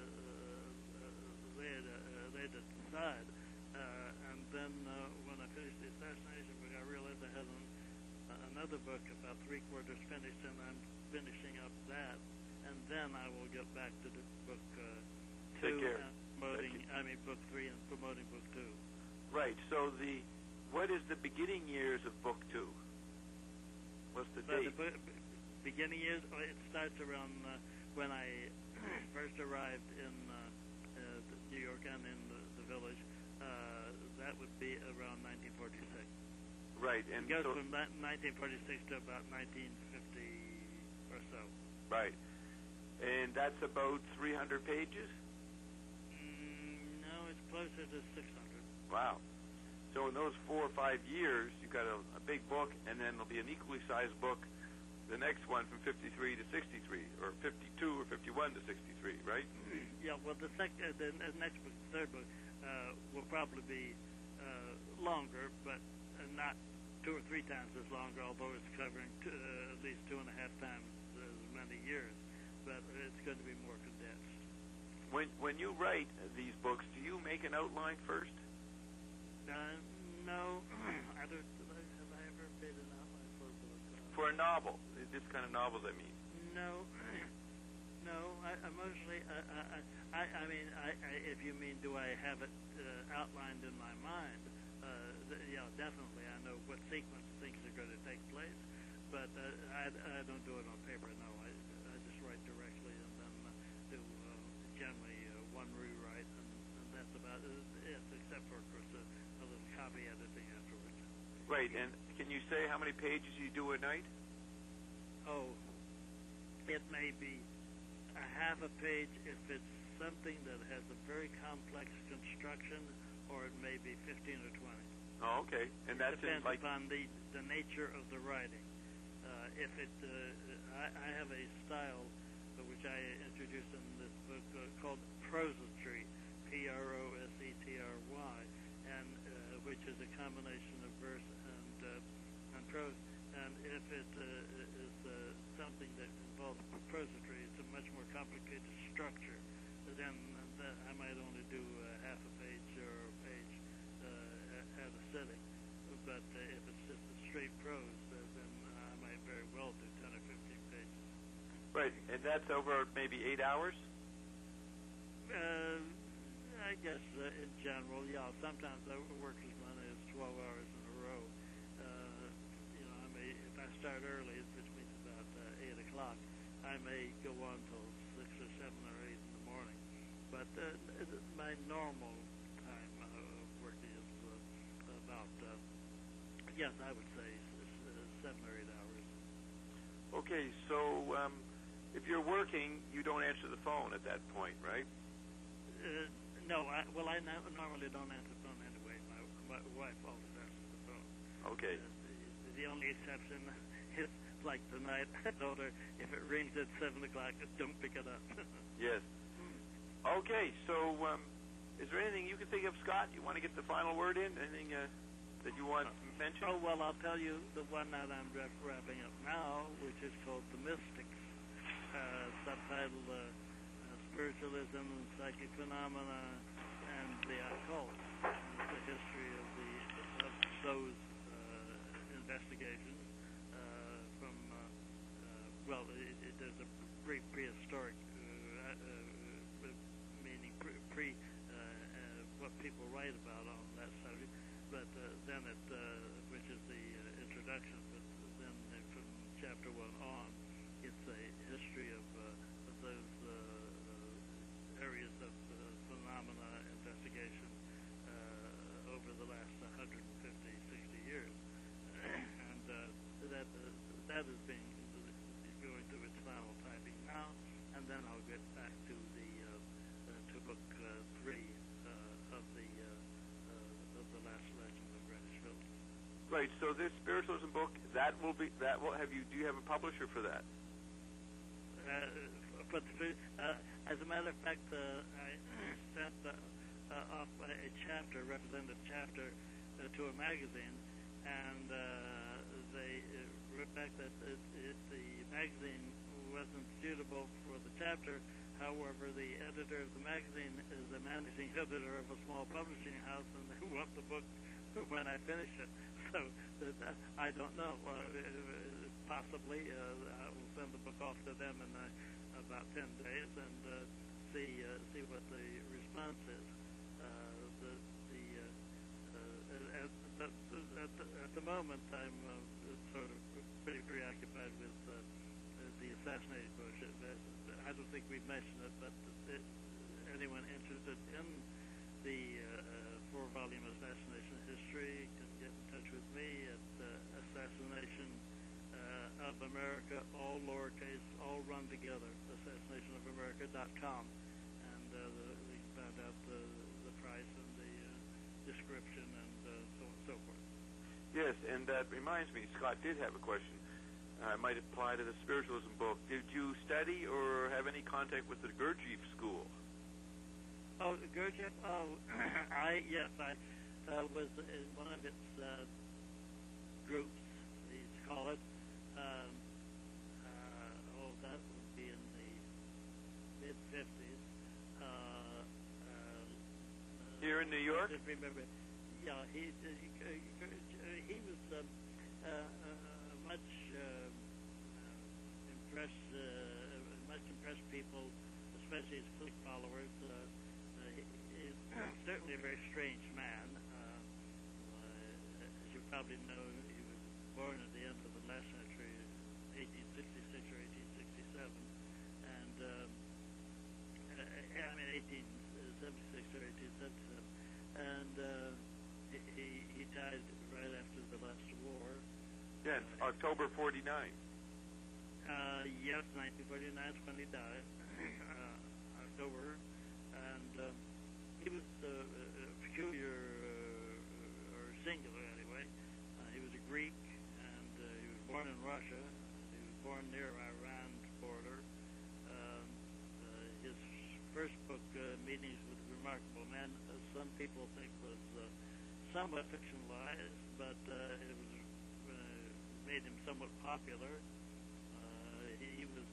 laid it aside. And then when I finished the assassination book, I realized I had another book about 3/4 finished, and I'm finishing up that. And then I will get back to the book 2 and promoting, book 3 and promoting book 2. Right. So what is the beginning years of book 2? What's the date? The beginning years, it starts around when I first arrived in New York and in the village. That would be around 1946. Right. And it goes from 1946 to about 1950 or so. Right. And that's about 300 pages? No, it's closer to 600. Wow. So in those 4 or 5 years, you've got a big book, and then there'll be an equally sized book, the next one from 53 to 63, or 52 or 51 to 63, right? Yeah, well, the next book, the third book, will probably be longer, but not 2 or 3 times as longer, although it's covering at least 2.5 times as many years. But it's going to be more condensed. When you write these books, do you make an outline first? No. I don't. Have I ever made an outline for a book? For a novel, this kind of novels, I mean. No. I mostly. I mean, if you mean, do I have it outlined in my mind? definitely. I know what sequence of things are going to take place, but I don't do it on paper. No, I just write directly and then do generally one rewrite, and that's about it, except for, of course, a little copy editing afterwards. Right, and can you say how many pages you do a night? Oh, it may be a half a page if it's something that has a very complex construction, or it may be 15 or 20. Oh, okay. And that depends like upon the nature of the writing. If it, I have a style which I introduced in this book called prosetry, P-R-O-S-E-T-R-Y, and which is a combination of verse and prose. And if it is something that involves prosetry, it's a much more complicated structure. Then I might only do half a page or a page at a sitting. But if it's just a straight prose, then I might very well do 10 or 15 pages. Right, and that's over maybe 8 hours? I guess in general, yeah. Sometimes I work as many as 12 hours in a row. If I start early, which means about 8 o'clock, I may go on till 6 or 7 or 8 in the morning. But my normal time of working is about, yes, I would say 7 or 8 hours. Okay, so if you're working, you don't answer the phone at that point, right? No, I normally don't answer the phone anyway. My wife always answers the phone. Okay. The only exception is like tonight. I told her if it rings at 7 o'clock, don't pick it up. Yes. Okay, so is there anything you can think of, Scott? You want to get the final word in? Anything that you want to mention? Oh, well, I'll tell you the one that I'm wrapping up now, which is called The Mystics, subtitled Spiritualism and Psychic Phenomena and the Occult. And it's the history of those investigations from, there's a prehistoric meaning what people write about on that subject, but then which is the introduction, but then from chapter 1 on, it's a history of those areas of phenomena investigation over the last 150, 60 years. And that is going through its final typing now, and then I'll get back to to book 3 of the last legend of Greenwich Village. Right. So this spiritualism book do you have a publisher for that? As a matter of fact, I sent off a chapter, representative chapter, to a magazine, and they wrote back that the magazine wasn't suitable for the chapter. However, the editor of the magazine is a managing editor of a small publishing house, and they want the book when I finish it. So I don't know. Possibly I will send the book off to them in about 10 days and see what the response is. At the moment, I'm sort of pretty preoccupied with the assassinated Bush. I don't think we've mentioned it, but anyone interested in the 4-volume assassination history can get in touch with me at Assassination of America, all lowercase, all run together, assassinationofamerica.com, and we can find out the price and the description and so on and so forth. Yes, and that reminds me, Scott did have a question. Might apply to the spiritualism book. Did you study or have any contact with the Gurdjieff school? Oh, Gurdjieff? Oh, I was in one of its groups, they used to call it. That would be in the mid-50s. Here in New York? I remember. Yeah, he was much impressed people, especially his clique followers. He's certainly a very strange man. probably know he was born at the end of the last century, 1866 or 1867, and I mean 1876 or 1877, and he died right after the last war. Yes, October 49. Yes, 1949 is when he died, October, and he was peculiar, or singular anyway. He was a Greek, and he was born in Russia. He was born near Iran's border. His first book, Meetings with a Remarkable Man, some people think was somewhat fictionalized, but it was made him somewhat popular. He was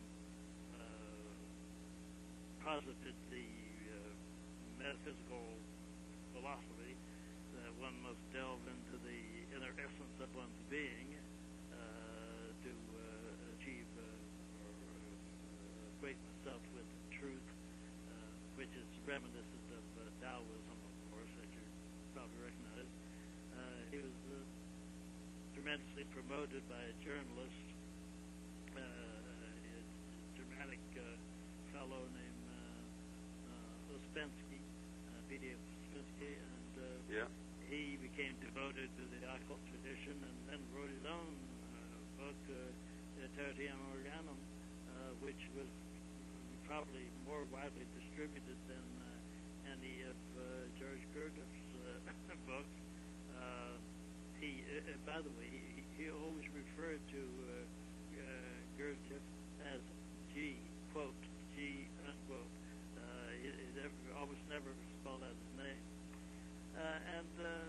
posited the metaphysical philosophy that one must delve into the inner essence of one's being to achieve or equate myself with truth, which is reminiscent of Taoism, of course, as you probably recognize. He was tremendously promoted by a journalist, a Germanic fellow named Ouspensky, P.D. Ouspensky, and he became devoted to the occult tradition and then wrote his own book, Tertium Organum, which was probably more widely distributed than any of George Gurdjieff's books. By the way, he always referred to Gurdjieff as G, quote, G, unquote. He almost never spelled out his name. And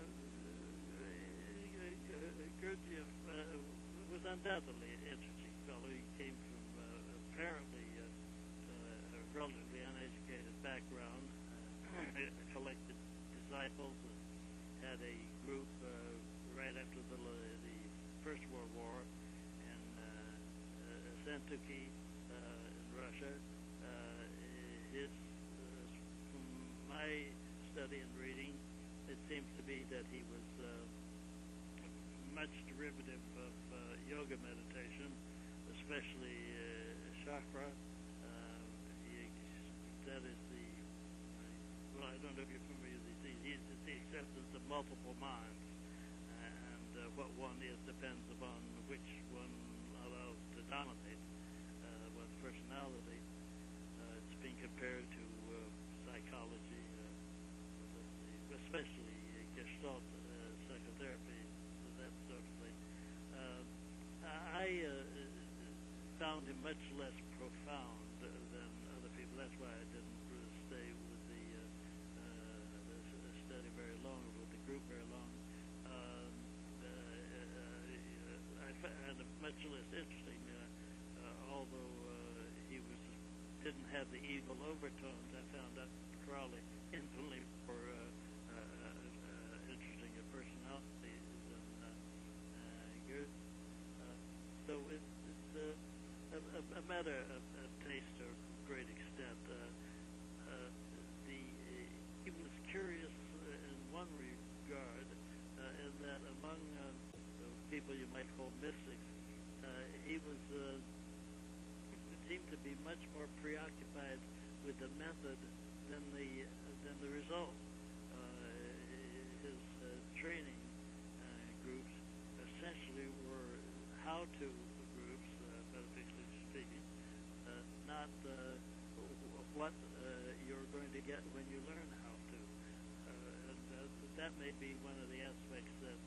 Gurdjieff was undoubtedly an interesting fellow. He came from apparently a relatively uneducated background, collected disciples, and had a group right after the First World War in Santuki in Russia. From my study and reading, it seems to be that he was much derivative of yoga meditation, especially chakra. That is well, I don't know if you're familiar with these. It's the acceptance of multiple minds. What one is depends upon which one allows to dominate one's personality. It's being compared to psychology, especially Gestalt psychotherapy, that sort of thing. I found him much less profound than other people. That's why I didn't really stay with the study very long, with the group very long. I found him much less interesting, although he didn't have the evil overtones. I found that Crowley infinitely more interesting a personality than Goethe. So it's a matter of taste to a great extent. He was curious in one regard, in that among people you might call mystics, he was seemed to be much more preoccupied with the method than the result. His training groups essentially were how-to groups, metaphysically speaking, not what you're going to get when you learn how to. And that may be one of the aspects that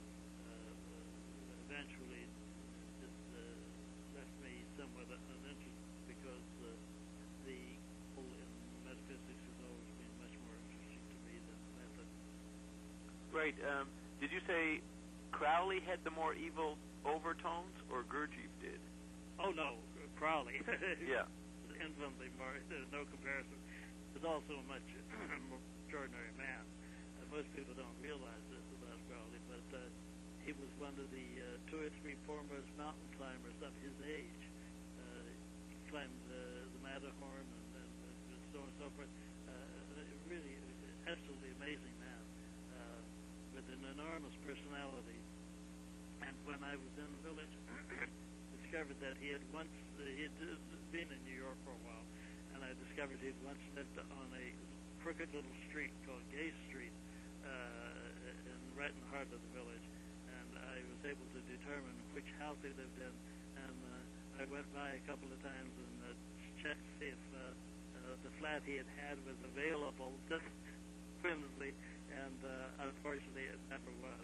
eventually just left me somewhat uninterested, because the goal in metaphysics has always been much more interesting to me than the method. Right. Did you say Crowley had the more evil overtones, or Gurdjieff did? Oh, no, Crowley. Yeah. Infinitely more. There's no comparison. He's also a much more extraordinary man. Most people don't realize this about Crowley, but he was one of the 2 or 3 foremost mountain climbers of his age. He climbed the Matterhorn and so on and so forth. Really, absolutely amazing man. But with an enormous personality. And when I was in the village, discovered that he had been in New York for a while, and I discovered he'd once lived on a crooked little street called Gay Street, right in the heart of the village. And I was able to determine which house he lived in, and I went by a couple of times and checked to see if the flat he had was available, just whimsically, and unfortunately it never was.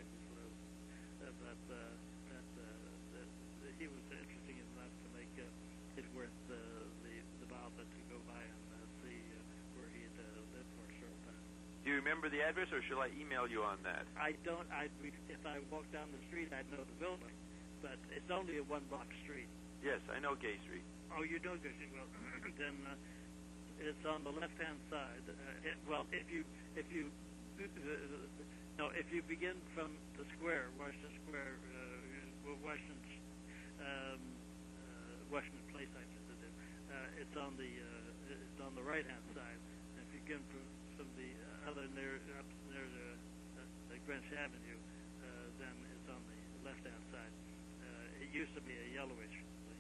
He was interesting enough to make it worth the bother to go by and see where he had lived for a short time. Do you remember the address, or shall I email you on that? I don't. If I walked down the street, I'd know the building, but it's only a one-block street. Yes, I know Gay Street. Oh, you know Gay Street. Well, then it's on the left-hand side. If you begin from the square, Washington Square, Washington Place, I should say, it's on the right-hand side. And if you begin from the other near Greenwich Avenue, then it's on the left-hand side. It used to be a yellowish,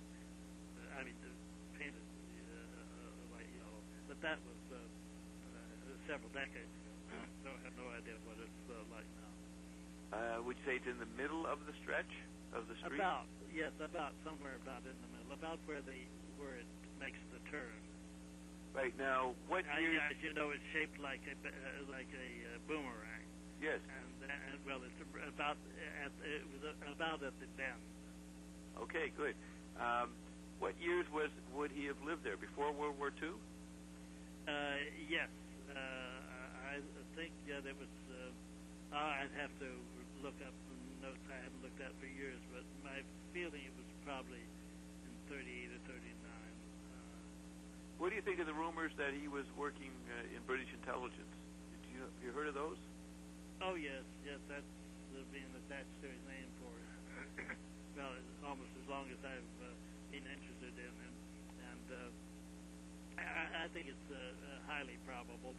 painted light yellow, but that was several decades ago. So I have no idea what it's like now. Would you say it's in the middle of the stretch of the street? About somewhere about in the middle, about where it makes the turn. Right now, what year? As you know, it's shaped like a boomerang. Yes. And well, it's about at the bend. Okay, good. What years would he have lived there? Before World War II? Yes. I think there was. I'd have to look up the notes. I haven't looked at for years, but my feeling it was probably in 38 or 39. What do you think of the rumors that he was working in British intelligence? Have you heard of those? Oh yes, that's been attached to his name for well, almost as long as I've been interested in him, and I think it's highly probable.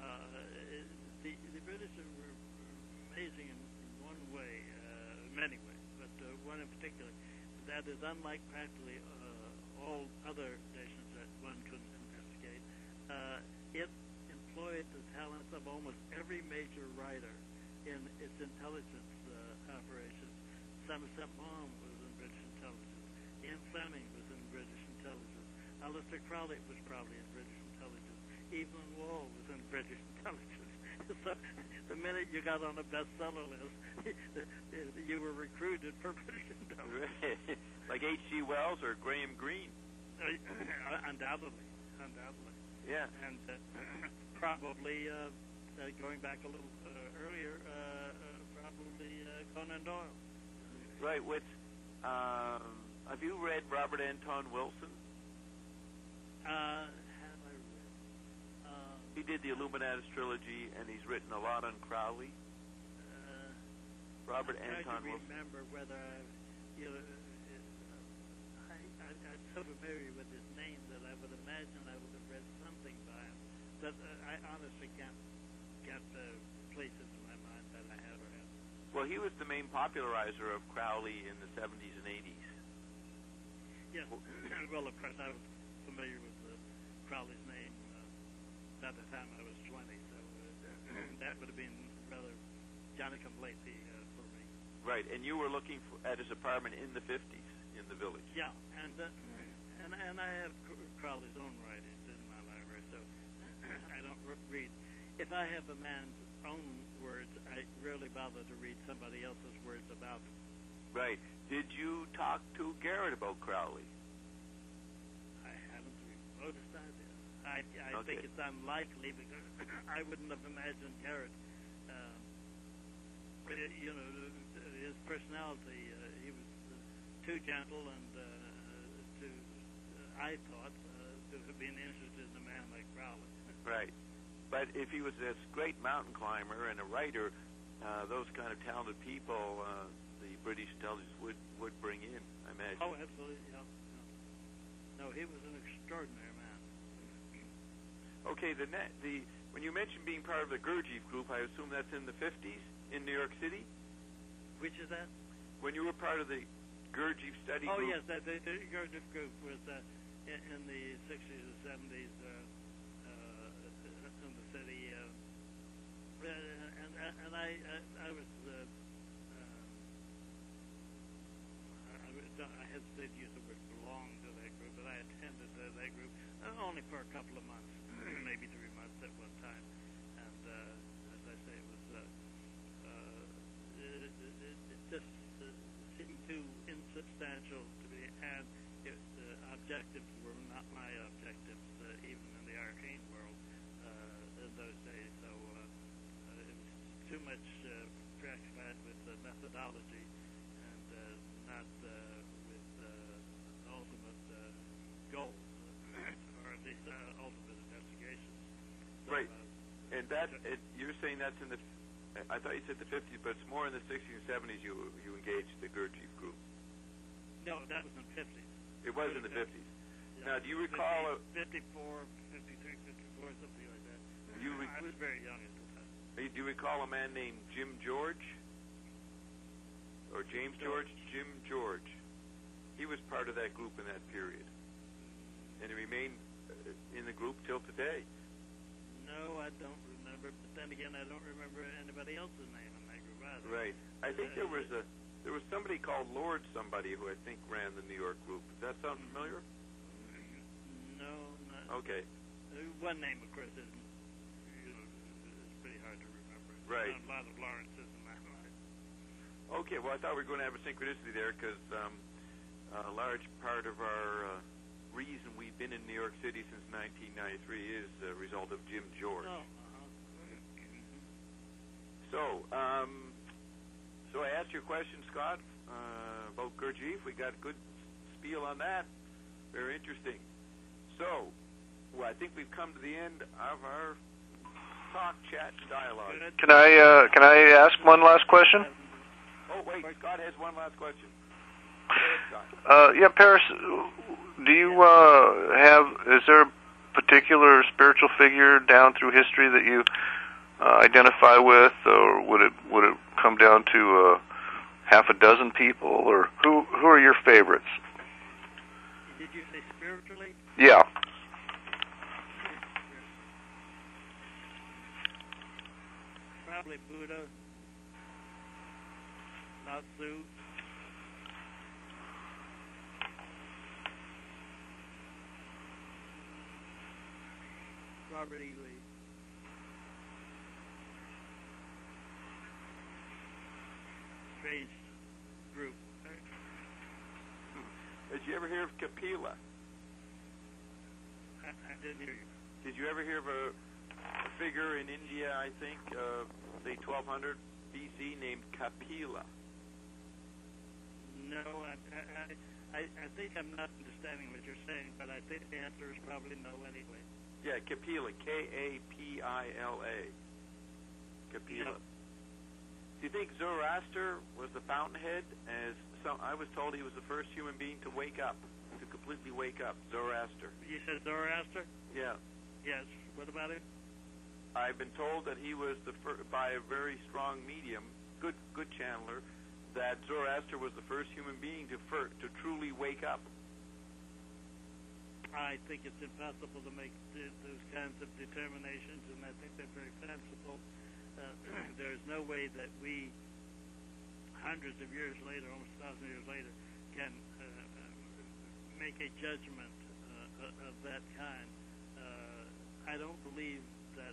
The British were amazing in one way, many ways, but one in particular that is unlike practically all other nations that one could investigate. It employed the talents of almost every major writer in its intelligence operations. Somerset Maugham was in British intelligence. Ian Fleming was in British intelligence. Aleister Crowley was probably in British intelligence. Evelyn Waugh was in British intelligence. So the minute you got on a bestseller list, you were recruited for British intelligence. Like H.G. Wells or Graham Greene. Undoubtedly. Yeah. And probably, going back a little earlier, probably Conan Doyle. Right. Have you read Robert Anton Wilson? Have I read? He did the Illuminatus trilogy, and he's written a lot on Crowley. Robert Anton Wilson. I remember whether I'm so familiar with his name that I would imagine I would have read something by him. But I honestly can't get places in my mind that I have or haven't. Well, he was the main popularizer of Crowley in the 70s and 80s. Yes. Well, of course, I was familiar with Crowley's name by the time I was 20, so that would have been rather Johnny-come-lately for me. Right, and you were looking at his apartment in the 50s in the village. Yeah, and I have Crowley's own writings in my library, so I don't read. If I have a man's own words, I rarely bother to read somebody else's words about them. Right. Did you talk to Garrett about Crowley? I haven't the remotest idea. I think it's unlikely because I wouldn't have imagined Garrett. His personality, he was too gentle and I thought, to have been interested in a man like Crowley. Right. But if he was this great mountain climber and a writer, those kind of talented people, the British intelligence would bring in, I imagine. Oh, absolutely, yeah. No, he was an extraordinary man. Okay, when you mentioned being part of the Gurdjieff group, I assume that's in the 50s? in New York City? Which is that? When you were part of the Gurdjieff study group? Oh, yes, the Gurdjieff group was in the 60s and 70s in the city. And I was... I hesitate to use the word belong to that group, but I attended that group only for a couple of months, maybe 3 months at one time. And as I say, it was it just seemed too insubstantial to be, and objectives were not my objectives, even in the arcane world in those days. So it was too much preoccupied with the methodology and not with ultimate goals, or at least ultimate investigations. So, right. And you're saying that's in the, I thought you said the 50s, but it's more in the 60s and 70s you engaged the Gurdjieff group. No, that was in the 50s. It was in the 50s. Yeah. Now, do you recall... 54, 53, 54, something like that. I was very young at the time. Do you recall a man named Jim George? Or James George? Jim George. He was part of that group in that period. And he remained in the group till today. No, I don't remember. But then again, I don't remember anybody else's name in that group either. Right. I think there was somebody called Lord somebody who I think ran the New York group. Does that sound familiar? No, not... Okay. One name, of course, is pretty hard to remember. Right. A lot of Lawrences in my life. Okay, well, I thought we were going to have a synchronicity there because a large part of our reason we've been in New York City since 1993 is a result of Jim George. Oh, So I asked your question, Scott, about Gurdjieff. We got a good spiel on that. Very interesting. So, I think we've come to the end of our talk, chat, and dialogue. Can I ask one last question? Oh, wait, Scott has one last question. Go ahead, Scott. Yeah, Paris, do you is there a particular spiritual figure down through history that you identify with, or would it come down to half a dozen people, or who are your favorites? Did you say spiritually? Yeah. Probably Buddha, Lao Tzu. Robert E. Lee. Strange group. Did you ever hear of Kapila? I didn't hear you. Did you ever hear of a figure in India, I think, say 1200 BC, named Kapila? No, I think I'm not understanding what you're saying, but I think the answer is probably no anyway. Yeah, Kapila, K-A-P-I-L-A. Kapila. Yep. Do you think Zoroaster was the fountainhead? I was told he was the first human being to wake up, to completely wake up. Zoroaster. You said Zoroaster? Yeah. Yes. What about him? I've been told that he was by a very strong medium, good channeler, that Zoroaster was the first human being to truly wake up. I think it's impossible to make those kinds of determinations, and I think they're very fanciful. There's no way that we, hundreds of years later, almost 1,000 years later, can make a judgment of that kind. I don't believe that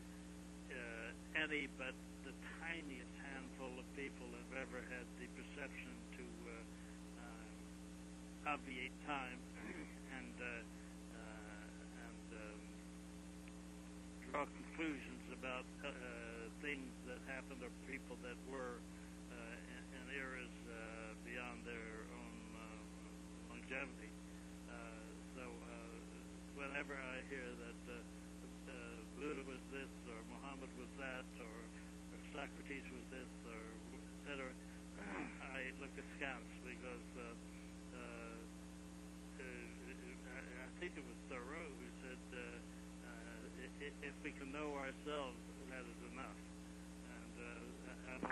any but the tiniest handful of people have ever had the perception to obviate time and draw conclusions about things that happened or people that were in eras beyond their own longevity. So whenever I hear that Buddha was this, or Muhammad was that, or Socrates was this, or etc., I look askance because I think it was Thoreau who said, if we can know ourselves, that is enough. And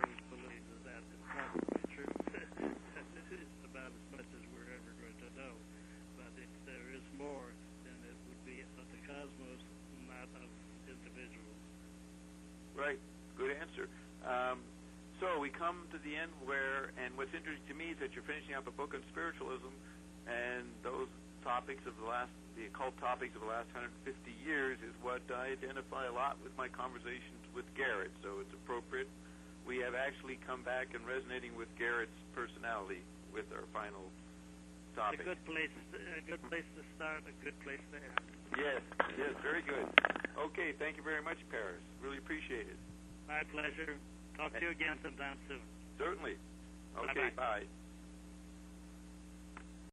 answer. So we come to the end and what's interesting to me is that you're finishing up a book on spiritualism, and those topics of the occult topics of the last 150 years is what I identify a lot with my conversations with Garrett, so it's appropriate. We have actually come back and resonating with Garrett's personality with our final topic. A good place to start, a good place to end. Yes, very good. Okay, thank you very much, Paris. Really appreciate it. My pleasure. Talk to you again sometime soon. Certainly. Okay, Bye-bye. bye.